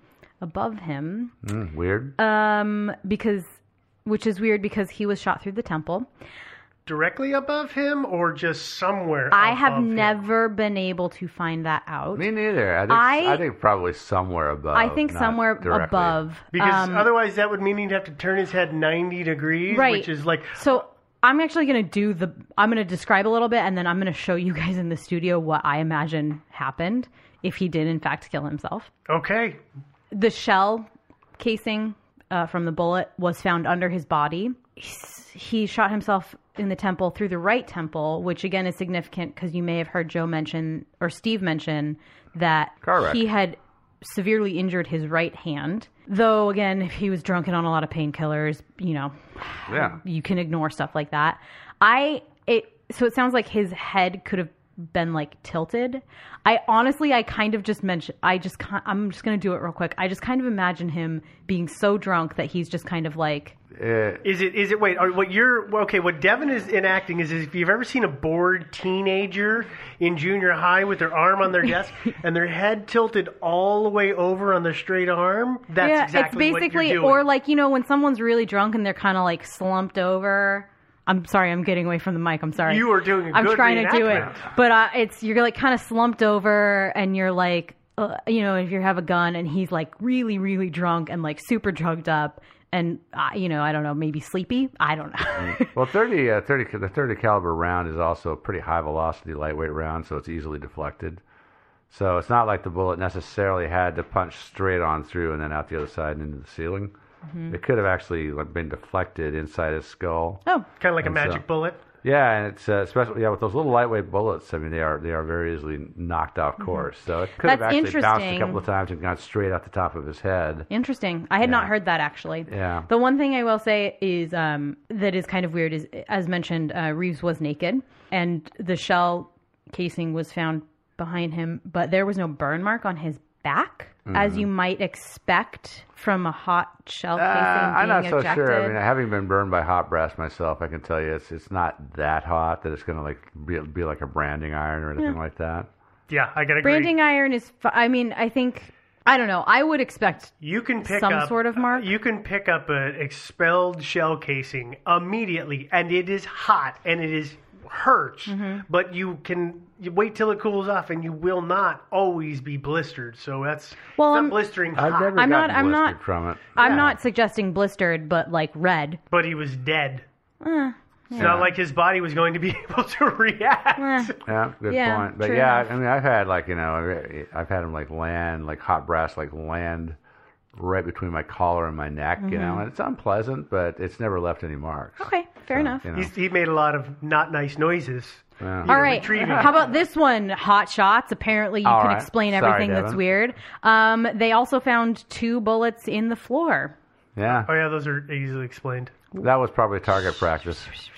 above him, Mm, weird. um, because, which is weird because he was shot through the temple. Directly above him, or just somewhere. I have above him? never been able to find that out. Me neither. I think, I- I, think probably somewhere above. I think not somewhere directly. above. Because um, otherwise, that would mean he'd have to turn his head ninety degrees, Right. which is like. So I'm actually going to do the, I'm going to describe a little bit, and then I'm going to show you guys in the studio what I imagine happened if he did in fact kill himself. Okay. The shell casing uh, from the bullet was found under his body. He's- He shot himself in the temple through the right temple, which again is significant because you may have heard Joe mention, or Steve mention, that Car wreck. he had severely injured his right hand. Though, again, if he was drunk and on a lot of painkillers, you know, Yeah. you can ignore stuff like that. I, it, so it sounds like his head could have been like tilted. I honestly, I kind of just mentioned, I just, ki- I'm just going to do it real quick. I just kind of imagine him being so drunk that he's just kind of like, Uh, Is it? Is it? Wait. Are, what you're? Okay. What Devin is enacting is, is if you've ever seen a bored teenager in junior high with their arm on their desk and their head tilted all the way over on the straight arm, that's yeah, exactly it's basically, what you're doing. or like, you know, when someone's really drunk and they're kind of like slumped over. I'm sorry, I'm getting away from the mic. I'm sorry. You are doing a I'm good trying to do it, reenactment. but uh, it's you're like kind of slumped over, and you're like, uh, you know, if you have a gun, and he's like really, really drunk and like super drugged up, and uh, you know, I don't know, maybe sleepy. I don't know. well, thirty, uh, thirty, the thirty caliber round is also a pretty high velocity, lightweight round, so it's easily deflected. So it's not like the bullet necessarily had to punch straight on through and then out the other side and into the ceiling. Mm-hmm. It could have actually like, been deflected inside his skull. Oh, kind of like a And magic so- bullet. Yeah, and it's uh, especially yeah with those little lightweight bullets. I mean, they are they are very easily knocked off course. So it could have That's actually bounced a interesting. couple of times and gone straight out the top of his head. interesting. I had not Yeah. heard that actually. Yeah. The one thing I will say is um, that is kind of weird is, as mentioned, uh, Reeves was naked, and the shell casing was found behind him, but there was no burn mark on his back, as you might expect from a hot shell Uh, casing I'm being not so ejected. sure. I mean, having been burned by hot brass myself, I can tell you it's it's not that hot that it's going to like be, be like a branding iron or anything like that. Yeah, I gotta agree. Branding iron is. Fu- I mean, I think. I don't know. I would expect. You can pick some up sort of mark? You can pick up an expelled shell casing immediately, and it is hot and it is hurts. Mm-hmm. But you can you wait till it cools off, and you will not always be blistered. So that's Well, it's I'm- not blistering I've hot. never I'm not- gotten I'm blistered not- from it. I'm Yeah. not suggesting blistered, but like red. But he was dead. Eh, It's not like his body was going to be able to react. eh. Yeah, good Yeah, point. But true yeah, enough. I mean, I've had like you know, I've had them like land, like hot brass, like land right between my collar and my neck. You know, and it's unpleasant, but it's never left any marks. Mm-hmm. Okay, fair So, enough. You know. He's, he made a lot of not nice noises. Yeah. you know, All right. retrieving. How about this one? Hot shots. Apparently, you All can right. explain Sorry, everything that's Devin. weird. Um, they also found two bullets in the floor. Yeah, Oh yeah, those are easily explained. that was probably target practice.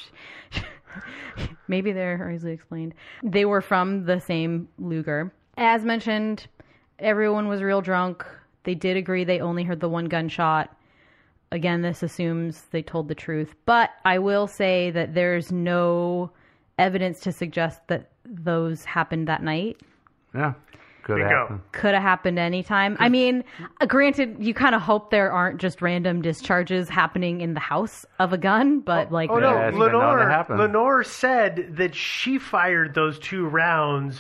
Maybe they're easily explained. They were from the same Luger. As mentioned, everyone was real drunk. They did agree they only heard the one gunshot. Again, this assumes they told the truth. But I will say that there's no evidence to suggest that those happened that night. Yeah, could Bingo. happen. Could have happened anytime. I mean, uh, granted, you kind of hope there aren't just random discharges happening in the house of a gun, but like, Oh no, Yeah, it's been known to Lenore. happen. Lenore said that she fired those two rounds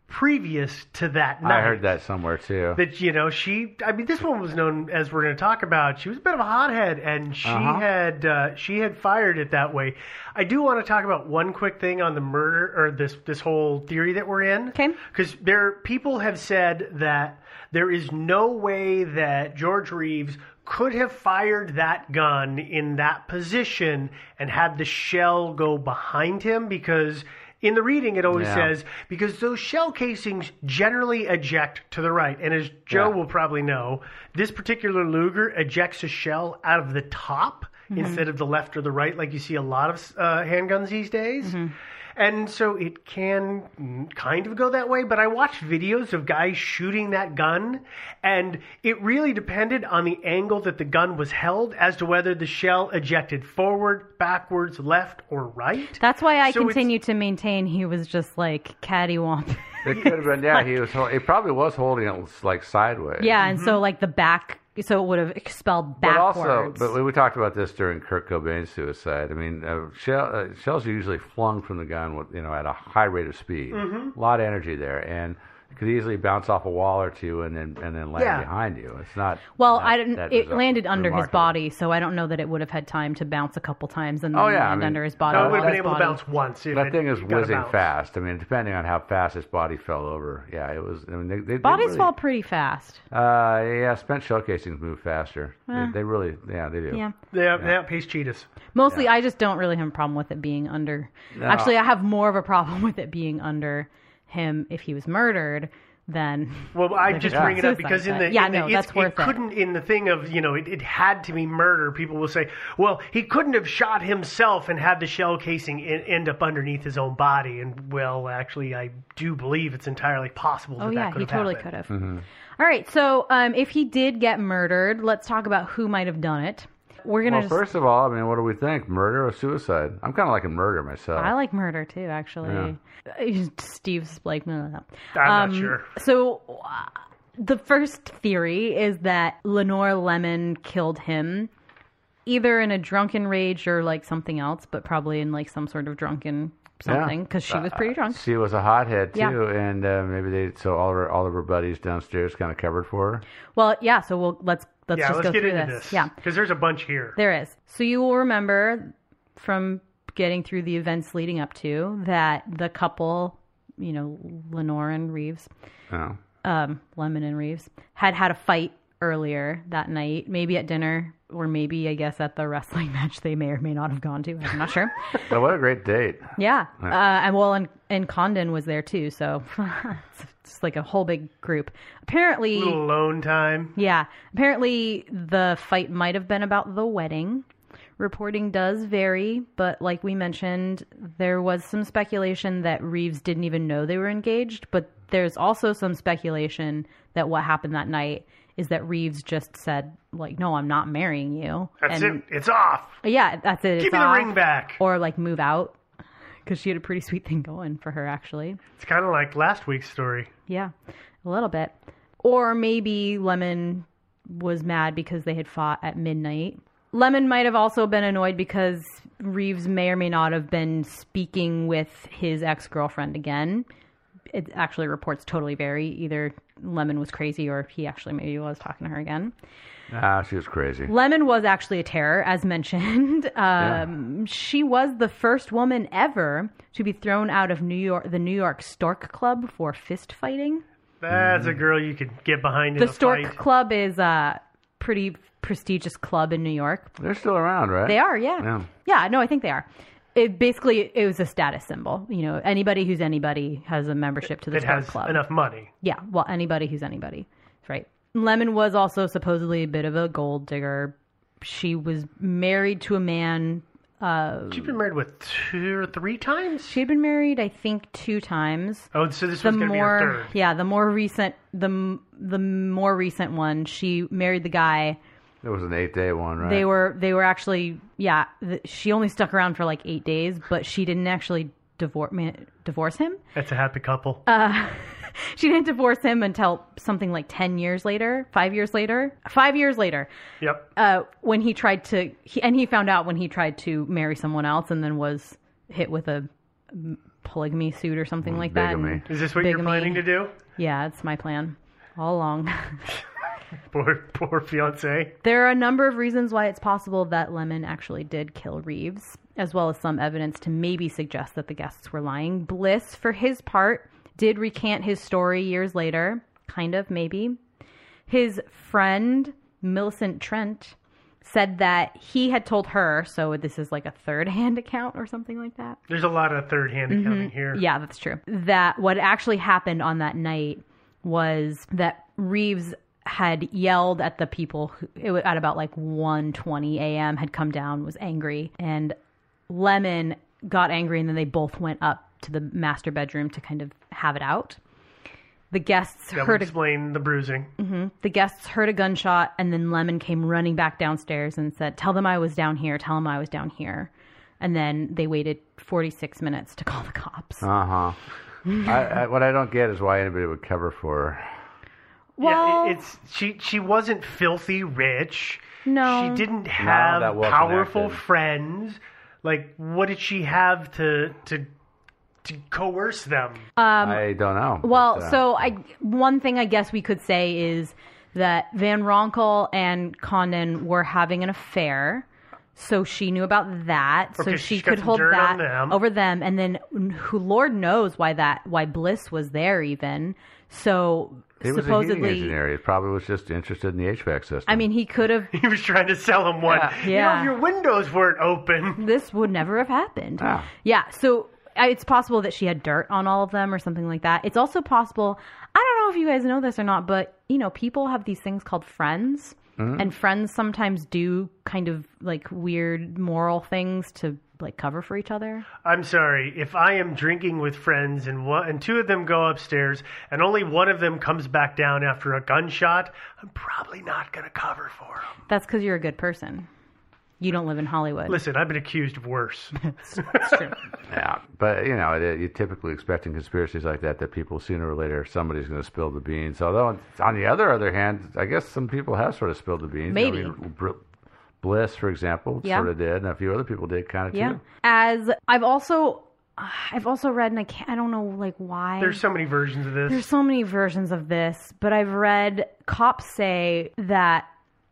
previous to that night. I heard that somewhere too. That, you know, she, I mean, this one was known, as we're going to talk about, she was a bit of a hothead, and she Uh-huh. had uh, she had fired it that way. I do want to talk about one quick thing on the murder, or this, this whole theory that we're in. Okay. Because there, people have said that there is no way that George Reeves could have fired that gun in that position and had the shell go behind him, because in the reading it always Yeah. says, because those shell casings generally eject to the right. And as Joe Yeah. will probably know, this particular Luger ejects a shell out of the top instead of the left or the right, like you see a lot of uh, handguns these days. And so it can mm, kind of go that way, but I watched videos of guys shooting that gun, and it really depended on the angle that the gun was held as to whether the shell ejected forward, backwards, left, or right. That's why I So it's- continue to maintain he was just like cattywomp. It could have been, yeah. He was. hol- He probably was holding it like sideways. Yeah, and so like the back, so it would have expelled But backwards. also, but we talked about this during Kurt Cobain's suicide. I mean, uh, shell, uh, shells are usually flung from the gun with, you know, at a high rate of speed. Mm-hmm. A lot of energy there, and it could easily bounce off a wall or two and then and then land Yeah. behind you. It's not. well, not I didn't. that It result- landed under his remarkable. body, so I don't know that it would have had time to bounce a couple times and then Oh, yeah, I land mean, under his body. No, Uh, it would have while been his able to body- bounce once. If That it thing is got a whizzing bounce. fast. I mean, depending on how fast his body fell over. Yeah, it was. I mean, they, they, Bodies they really, fall pretty fast. Uh, yeah, spent shell casings move faster. Eh. They, they really, yeah, they do. Yeah. They, out- they outpace cheetahs. Mostly, I just don't really have a problem with it being under. No. Actually, I have more of a problem with it being under him if he was murdered than. Well, I if just it's bring it up suicide, because in but- the yeah, in the, no, it's- that's worth it couldn't in the thing of, you know, it, it had to be murder. People will say, well, he couldn't have shot himself and had the shell casing in, end up underneath his own body. And well, actually, I do believe it's entirely possible. Oh that yeah, that could he have totally happened. could have. All right, so um, if he did get murdered, let's talk about who might have done it. We're gonna. Well, just, first of all, I mean, what do we think? Murder or suicide? I'm kind of liking murder myself. I like murder too, actually. Yeah. Steve's like, no, no, no. I'm not sure. So uh, the first theory is that Lenore Lemon killed him, either in a drunken rage or like something else, but probably in like some sort of drunken something because she was pretty drunk. She was a hothead too, Yeah. and uh, maybe they so all of her all of her buddies downstairs kind of covered for her. Well, yeah. So we'll let's let's Yeah, just let's go get through into this. this. Yeah. Because there's a bunch here. There is. So you will remember from getting through the events leading up to that the couple, you know, Lenore and Reeves, Oh. um, Lemon and Reeves, had had a fight earlier that night, maybe at dinner or maybe, I guess, at the wrestling match they may or may not have gone to. I'm not sure. But what a great date! Yeah. Uh, and well, and, and Condon was there too. So it's just like a whole big group. Apparently, Little alone time. yeah. Apparently, the fight might have been about the wedding. Reporting does vary, but like we mentioned, there was some speculation that Reeves didn't even know they were engaged. But there's also some speculation that what happened that night is that Reeves just said, like, no, I'm not marrying you. That's and, it. It's off. Yeah, that's it. Give it's me the off. ring back. Or like move out. Because she had a pretty sweet thing going for her, actually. It's kind of like last week's story. Yeah, a little bit. Or maybe Lemon was mad because they had fought at midnight. Lemon might have also been annoyed because Reeves may or may not have been speaking with his ex-girlfriend again. It actually reports totally vary. Either Lemon was crazy or he actually maybe was talking to her again. Ah, she was crazy. Lemon was actually a terror, as mentioned. Um, She was the first woman ever to be thrown out of New York, the New York Stork Club for fist fighting. That's a girl you could get behind in The a Stork fight. Club is a pretty prestigious club in New York. They're still around, right? They are, yeah. Yeah. Yeah, no, I think they are. It basically it was a status symbol. You know, anybody who's anybody has a membership to the It Stork has Club. enough money. Yeah, well, anybody who's anybody, right? Lemon was also supposedly a bit of a gold digger. She was married to a man. Uh, She's been married with two or three times. she had been married, I think, two times. Oh, so this The was going to be more, her third. yeah, the more recent, the m- the more recent one, she married the guy. It was an eight-day one, right? They were they were actually yeah. The, she only stuck around for like eight days, but she didn't actually divorce divorce him. That's a happy couple. Uh, she didn't divorce him until something like ten years later, five years later, five years later. Yep. Uh, when he tried to, he, and he found out when he tried to marry someone else, and then was hit with a polygamy suit or something Mm, like that. bigamy. and Is this what bigamy. you're planning to do? Yeah, it's my plan all along. Poor, poor fiance. There are a number of reasons why it's possible that Lemon actually did kill Reeves, as well as some evidence to maybe suggest that the guests were lying. Bliss, for his part, did recant his story years later. Kind of, maybe. His friend, Millicent Trent, said that he had told her, so this is like a third-hand account or something like that. There's a lot of third-hand Mm-hmm. accounting here. Yeah, that's true. That what actually happened on that night was that Reeves had yelled at the people who, it was at about like one twenty a.m., had come down, was angry, and Lemon got angry, and then they both went up to the master bedroom to kind of have it out. The guests That would heard a, explain the bruising. mhm. the guests heard a gunshot, and then Lemon came running back downstairs and said, "Tell them I was down here. Tell them I was down here." And then they waited forty-six minutes to call the cops. Uh huh. I, I, what I don't get is why anybody would cover for her. Well, yeah, it, it's she. She wasn't filthy rich. No. she didn't have that well powerful connected. friends. Like, what did she have to to to coerce them? I don't know. Well, but, uh, so I one thing I guess we could say is that Van Ronkel and Condon were having an affair. So she knew about that. So Okay, she she's got could some hold dirt that on them. over them. And then who Lord knows why that why Bliss was there even. So he was a supposedly heating engineer. He probably was just interested in the H V A C system. I mean he could have He was trying to sell him one. Yeah. You Yeah. know, if your windows weren't open. this would never have happened. Ah. Yeah, so I- it's possible that she had dirt on all of them or something like that. It's also possible, I don't know if you guys know this or not, but, you know, people have these things called friends. Mm-hmm. And friends sometimes do kind of, like, weird moral things to, like, cover for each other. I'm sorry. If I am drinking with friends and one and two of them go upstairs and only one of them comes back down after a gunshot, I'm probably not going to cover for them. That's because you're a good person. You don't live in Hollywood. Listen, I've been accused of worse. It's true. yeah, but you know, it, you typically expect in conspiracies like that that people sooner or later somebody's going to spill the beans. Although on the other other hand, I guess some people have sort of spilled the beans. Maybe. I mean, Br- Bliss, for example, Yeah. sort of did, and a few other people did kind of Yeah. too. As I've also, I've also read, and I can't, I don't know, like, why. There's so many versions of this. There's so many versions of this, but I've read cops say that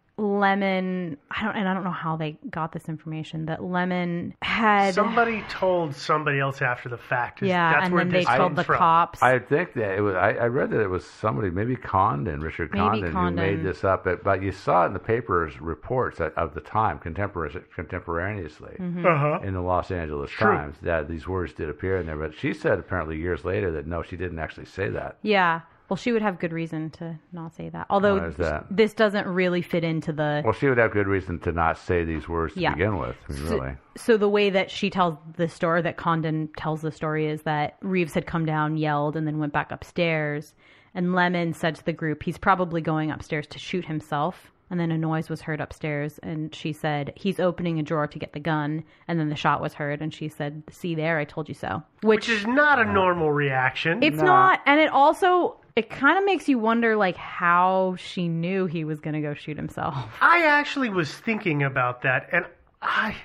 Lemon, I don't, and I don't know how they got this information, that Lemon had, Somebody told somebody else after the fact. Is- yeah, that's and where then they this told comes the from. cops. I think that it was. I, I read that it was somebody, maybe Condon, Richard Maybe Condon, who Condon. made this up. But, but you saw it in the papers reports at, of the time, contemporaneous, contemporaneously, Mm-hmm. Uh-huh. in the Los Angeles True. Times, that these words did appear in there. But she said apparently years later that no, she didn't actually say that. yeah, well, she would have good reason to not say that. Although Why is that? this doesn't really fit into the. Well, she would have good reason to not say these words to Yeah. begin with. I mean, So- really. So the way that she tells the story, that Condon tells the story, is that Reeves had come down, yelled, and then went back upstairs. And Lemon said to the group, he's probably going upstairs to shoot himself. And then a noise was heard upstairs, and she said, he's opening a drawer to get the gun. And then the shot was heard, and she said, see there, I told you so. Which is not a normal reaction. It's not, and it also, it kind of makes you wonder, like, how she knew he was going to go shoot himself. I actually was thinking about that, and I,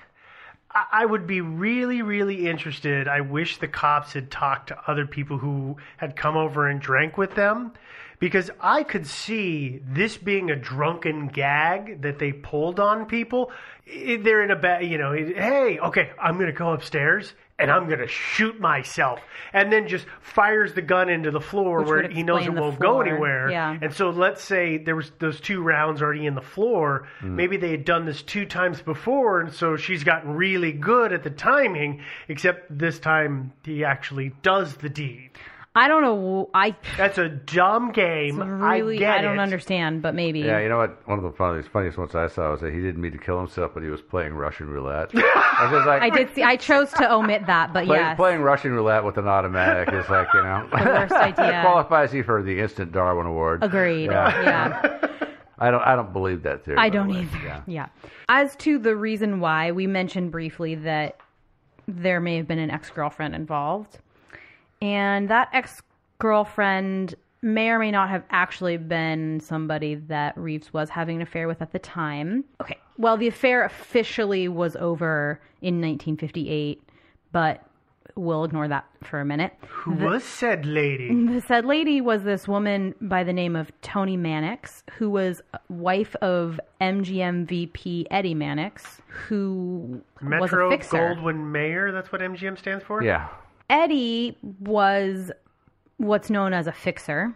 I would be really, really interested. I wish the cops had talked to other people who had come over and drank with them, because I could see this being a drunken gag that they pulled on people. I- They're in a bad, you know, hey, okay, I'm going to go upstairs and I'm going to shoot myself. And then just fires the gun into the floor Which where would he knows it explain the won't go floor. anywhere. Yeah. And so let's say there was those two rounds already in the floor. Maybe they had done this two times before, and so she's gotten really good at the timing, except this time he actually does the deed. I don't know. I That's a dumb game. really, I get I don't it. understand, but maybe. Yeah, you know what? One of the funniest, funniest ones I saw was that he didn't mean to kill himself, but he was playing Russian roulette. I was just like, I did see. I chose to omit that, but Play, yes. Playing Russian roulette with an automatic is like, you know, The worst idea. qualifies you for the instant Darwin Award. Agreed. Yeah. Yeah. I don't. I don't believe that theory. I by the don't way. either. Yeah. Yeah. As to the reason why, we mentioned briefly that there may have been an ex-girlfriend involved, and that ex-girlfriend may or may not have actually been somebody that Reeves was having an affair with at the time. Okay. Well, the affair officially was over in nineteen fifty-eight, but we'll ignore that for a minute. Who the, was said lady? The said lady was this woman by the name of Toni Mannix, who was wife of M G M V P Eddie Mannix, who Metro was a fixer. Goldwyn Mayer, that's what M G M stands for? Yeah. Eddie was what's known as a fixer.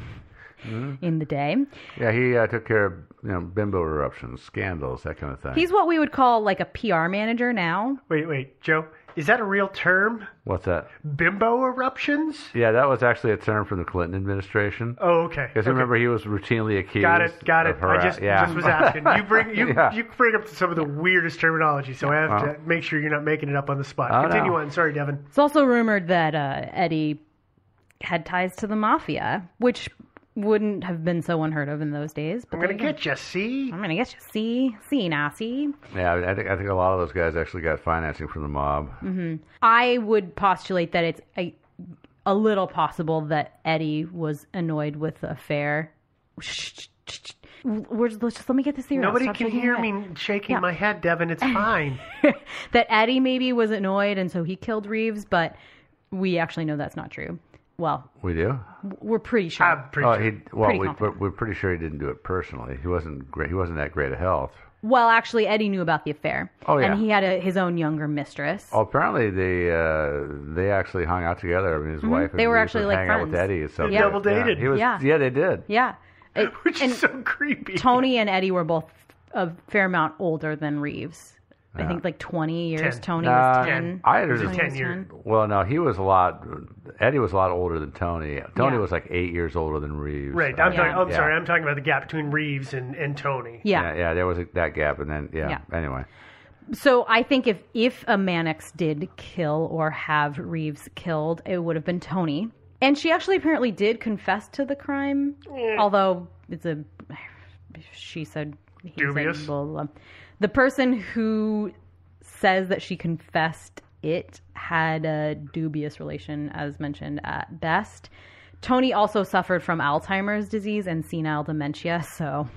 Mm-hmm. In the day. Yeah, he uh, took care of you know bimbo eruptions, scandals, that kind of thing. He's what we would call like a P R manager now. Wait, wait, Joe, is that a real term? What's that? Bimbo eruptions? Yeah, that was actually a term from the Clinton administration. Oh, okay. Because okay. remember, he was routinely accused. Got it, got it. Of I just, yeah. just was asking. You bring you yeah. you bring up some of the weirdest terminology, so I have well, to make sure you're not making it up on the spot. Oh, Continue no. on. Sorry, Devin. It's also rumored that uh, Eddie had ties to the mafia, which wouldn't have been so unheard of in those days. But I'm going to get you, see? I'm going to get you, see? See now, see? Yeah, I think, I think a lot of those guys actually got financing from the mob. Mm-hmm. I would postulate that it's a, a little possible that Eddie was annoyed with the affair. Shh, shh, shh. We're just, just let me get this here. Nobody can hear me shaking yeah. my head, Devin. It's fine. That Eddie maybe was annoyed, and so he killed Reeves, but we actually know that's not true. Well, we do. We're pretty sure. I'm pretty oh, sure. he, well, pretty we, we're, we're pretty sure he didn't do it personally. He wasn't great. He wasn't that great of health. Well, actually, Eddie knew about the affair. Oh yeah, and he had a, his own younger mistress. Oh, apparently they uh, they actually hung out together. I mean, his mm-hmm. wife. They were actually like hang friends. out with Eddie. So they yeah. double dated. Yeah, he was, yeah. yeah, they did. Yeah, it, which is so creepy. Tony and Eddie were both a fair amount older than Reeves. I Yeah. think like twenty years. ten. Tony Nah, was ten. I had It was just- a ten year. Well, no, he was a lot. Eddie was a lot older than Tony. Tony Yeah. was like eight years older than Reeves. Right. I'm, Yeah. talking, I'm Yeah. sorry. I'm talking about the gap between Reeves and, and Tony. Yeah. yeah, yeah, there was a, that gap, and then yeah. Yeah. Anyway, So I think if if a Mannix did kill or have Reeves killed, it would have been Tony. And she actually apparently did confess to the crime, although it's a she said he Dubious. said, blah, blah, blah. The person who says that she confessed it had a dubious relation, as mentioned at best. Tony also suffered from Alzheimer's disease and senile dementia, so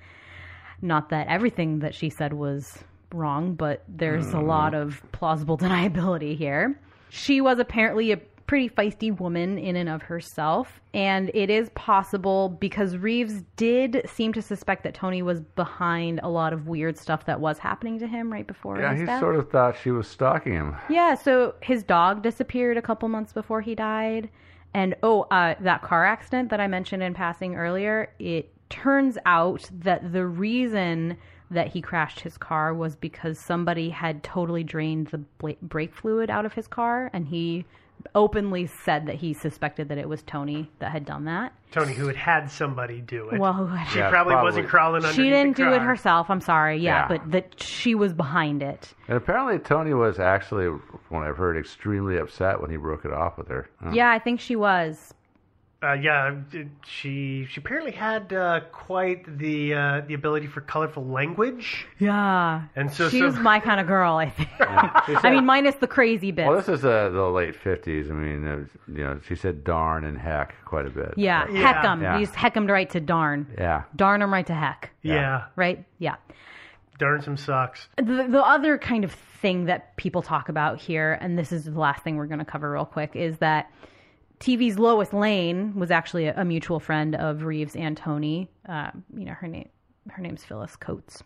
not that everything that she said was wrong, but there's mm. a lot of plausible deniability here. She was apparently a pretty feisty woman in and of herself, and it is possible because Reeves did seem to suspect that Tony was behind a lot of weird stuff that was happening to him right before yeah, his he death. sort of thought she was stalking him. Yeah, so his dog disappeared a couple months before he died. And, oh, uh, that car accident that I mentioned in passing earlier, it turns out that the reason that he crashed his car was because somebody had totally drained the bla- brake fluid out of his car, and he openly said that he suspected that it was Tony that had done that. Tony, who had had somebody do it. Well, who had she Yeah, probably, probably. wasn't crawling underneath She didn't the do car. it herself. I'm sorry. Yeah, Yeah. but that she was behind it. And apparently Tony was actually, from what I've heard, extremely upset when he broke it off with her. Huh. Yeah, I think she was. Uh, yeah, it- she she apparently had uh, quite the uh, the ability for colorful language. Yeah. And so- she so- was my kind of girl, I think. She said- I mean, minus the crazy bits. Well, this is uh, the late fifties. I mean, uh, you know, she said darn and heck quite a bit. Yeah, But- Yeah. heck 'em. Yeah. You just heck 'em right to darn. yeah. Darn 'em right to heck. Yeah, Right? Yeah. darn some socks. The, the other kind of thing that people talk about here, and this is the last thing we're going to cover real quick, is that T V's Lois Lane was actually a, a mutual friend of Reeves and Tony. Uh, you know, her name her name's Phyllis Coates.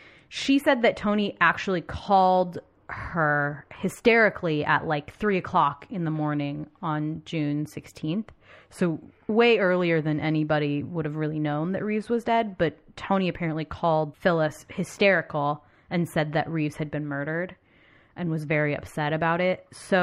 She said that Tony actually called her hysterically at like three o'clock in the morning on June sixteenth. So way earlier than anybody would have really known that Reeves was dead. But Tony apparently called Phyllis hysterical and said that Reeves had been murdered and was very upset about it.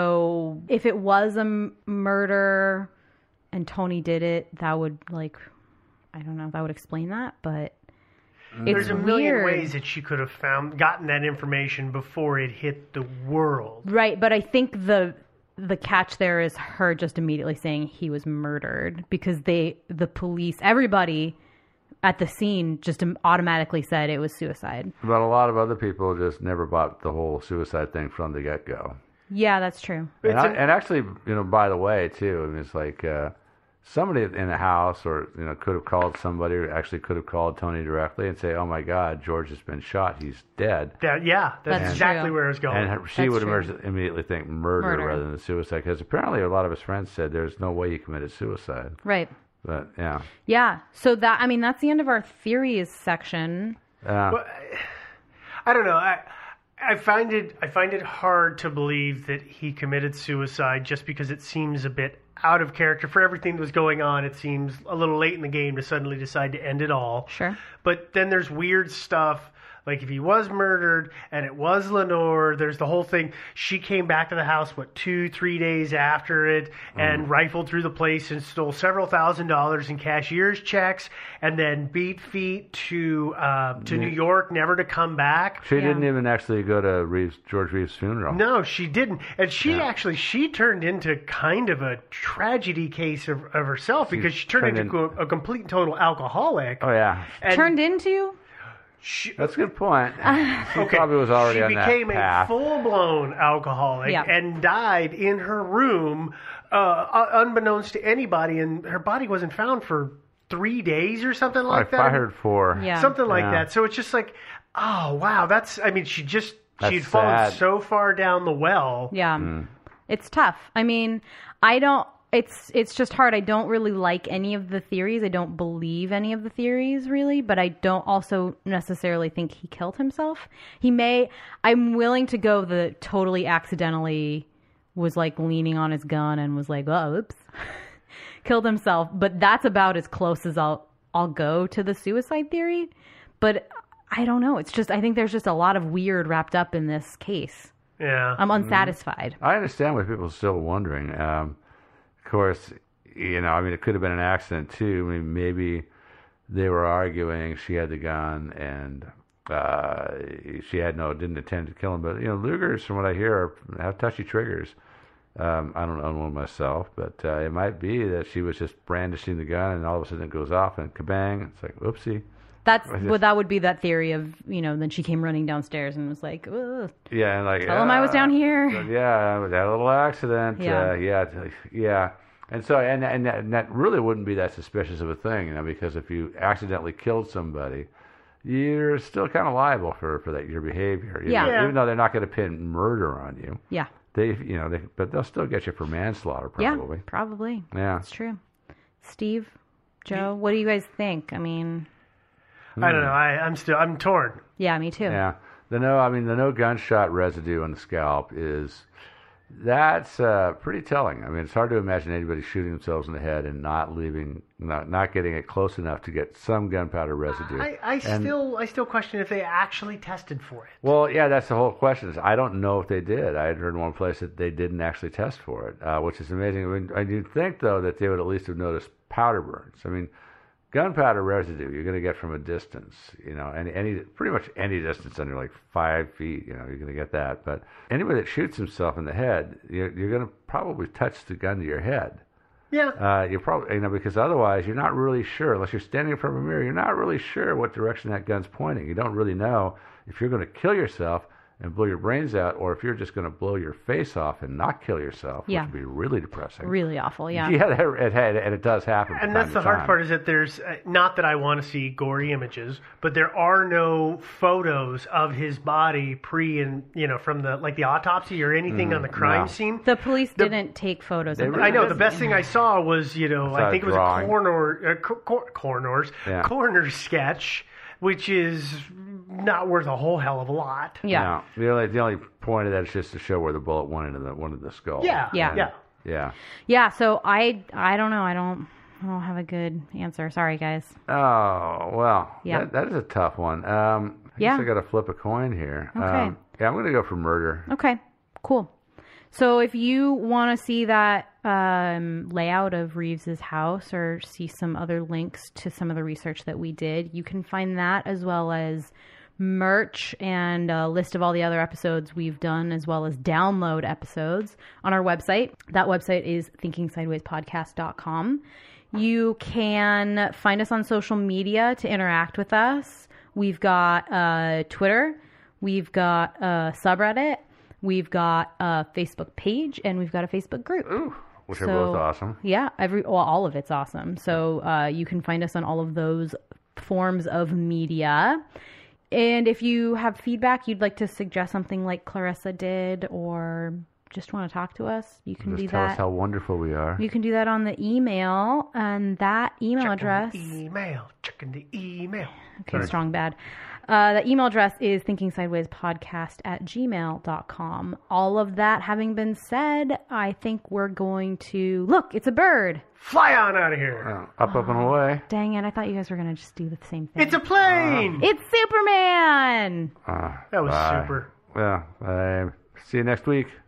So if it was a m- murder and Tony did it, that would like, I don't know, that would explain that. But it's There's a million weird. ways that she could have found gotten that information before it hit the world. Right, but I think the the catch there is her just immediately saying he was murdered because they, the police, everybody at the scene just automatically said it was suicide. But a lot of other people just never bought the whole suicide thing from the get-go. Yeah, that's true. And, I, and actually, you know, by the way, too, I mean, it's like uh, somebody in the house, or you know, could have called somebody, or actually could have called Tony directly and say, "Oh my God, George has been shot. He's dead." That, yeah, that's, That's exactly true. where it's going. And her, she That's would true. immediately think murder, Murder. rather than suicide, because apparently a lot of his friends said there's no way he committed suicide. Right. But yeah, Yeah. So that, I mean, that's the end of our theories section. uh, But, I don't know. I I find it I find it hard to believe that he committed suicide just because it seems a bit out of character for everything that was going on. It seems a little late in the game to suddenly decide to end it all. Sure. But then there's weird stuff. Like if he was murdered and it was Lenore, there's the whole thing. She came back to the house, what, two, three days after it and rifled through the place and stole several thousand dollars in cashier's checks and then beat feet to uh, to New York, never to come back. she Yeah. didn't even actually go to Reeves, George Reeves' funeral. No, she didn't. And she Yeah. actually, she turned into kind of a tragedy case of, of herself because she turned, turned into in- a, a complete and total alcoholic. Oh yeah, And Turned into? she, that's a good point. She Okay, probably was already she on that became a path. full-blown alcoholic Yeah. and died in her room, uh, unbeknownst to anybody, and her body wasn't found for three days or something like I that. fired for. Yeah. Something like Yeah. that. So it's just like, oh wow, that's. I mean, she just That's she'd fallen sad. so far down the well. Yeah. Mm. It's tough. I mean, I don't, it's, it's just hard. I don't really like any of the theories. I don't believe any of the theories really, but I don't also necessarily think he killed himself. He may, I'm willing to go the totally accidentally was like leaning on his gun and was like, oh, oops, killed himself. But that's about as close as I'll, I'll go to the suicide theory. But I don't know. It's just, I think there's just a lot of weird wrapped up in this case. Yeah. I'm unsatisfied. I understand why people are still wondering. Um, of course, you know, I mean, it could have been an accident too. I mean, maybe they were arguing. She had the gun, and uh, she had no, didn't intend to kill him. But you know, Lugers, from what I hear, are, have touchy triggers. Um, I don't own one myself, but uh, it might be that she was just brandishing the gun, and all of a sudden it goes off, and kabang! It's like, whoopsie. That's I just- well, that would be that theory of, you know, then she came running downstairs and was like, ugh. Yeah, and like Tell him I was down here. so, yeah, I was at a little accident. Yeah. uh, yeah, t- yeah. And so, and and that, and that really wouldn't be that suspicious of a thing, you know, because if you accidentally killed somebody, you're still kind of liable for for that your behavior. You Yeah. know, Yeah. even though they're not going to pin murder on you, Yeah. they, you know, they, but they'll still get you for manslaughter probably. Yeah, probably. Yeah. That's true. Steve, Joe, what do you guys think? I mean, I don't know. I, I'm still I'm torn. yeah, me too. Yeah. The no, I mean, the no gunshot residue on the scalp is, that's uh, pretty telling. I mean, it's hard to imagine anybody shooting themselves in the head and not leaving, not not getting it close enough to get some gunpowder residue. I, I And- still I still question if they actually tested for it. Well, yeah, that's the whole question. Is I don't know if they did. I had heard in one place that they didn't actually test for it, uh, which is amazing. I mean, I do think, though, that they would at least have noticed powder burns. I mean, gunpowder residue you're going to get from a distance, you know, any, any pretty much any distance under like five feet, you know, you're going to get that. But anybody that shoots himself in the head, you're, you're going to probably touch the gun to your head. Yeah. Uh, you're probably, you know, because otherwise you're not really sure, unless you're standing in front of a mirror, you're not really sure what direction that gun's pointing. You don't really know if you're going to kill yourself and blow your brains out, or if you're just going to blow your face off and not kill yourself, Yeah. which would be really depressing. Really awful. Yeah. Yeah, that, it, had- and it does happen. from And that's time the to hard time. part is that there's uh, not that I want to see gory images, but there are no photos of his body pre and you know from the like the autopsy or anything on the crime no. scene. The police didn't take photos They of really I know the the best thing I saw was you know Saw I think a it was drawing. a coroner uh, co- cor- coroner's Yeah. coroner sketch, which is not worth a whole hell of a lot. Yeah. No, the only the only point of that is just to show where the bullet went into the one of the skull. Yeah, Yeah. yeah. Yeah. Yeah. So I, I don't know. I don't, I don't have a good answer. Sorry, guys. Oh well. Yeah. That, that is a tough one. Um, I Yeah. guess I got to flip a coin here. Okay. Um, yeah, I'm going to go for murder. Okay, cool. So if you want to see that um, layout of Reeves's house or see some other links to some of the research that we did, you can find that as well as merch and a list of all the other episodes we've done, as well as download episodes on our website. That website is thinking sideways podcast dot com. You can find us on social media to interact with us. We've got uh, Twitter. We've got a subreddit. We've got a Facebook page, and we've got a Facebook group. Ooh, which so, are both awesome. Yeah, every well, all of it's awesome. So uh, you can find us on all of those forms of media. And if you have feedback, you'd like to suggest something like Clarissa did, or just want to talk to us, you can just do tell that. us how wonderful we are. You can do that on the email, and that email Checking address. The email. Checking the email. Okay, Sorry. strong bad. Uh, the email address is thinking sideways podcast at gmail dot com. All of that having been said, I think we're going to... Look, it's a bird. Fly on out of here. Uh, up, up, and away. Dang it, I thought you guys were going to just do the same thing. It's a plane. It's Superman! Uh, that was bye. super. Well, uh, see you next week.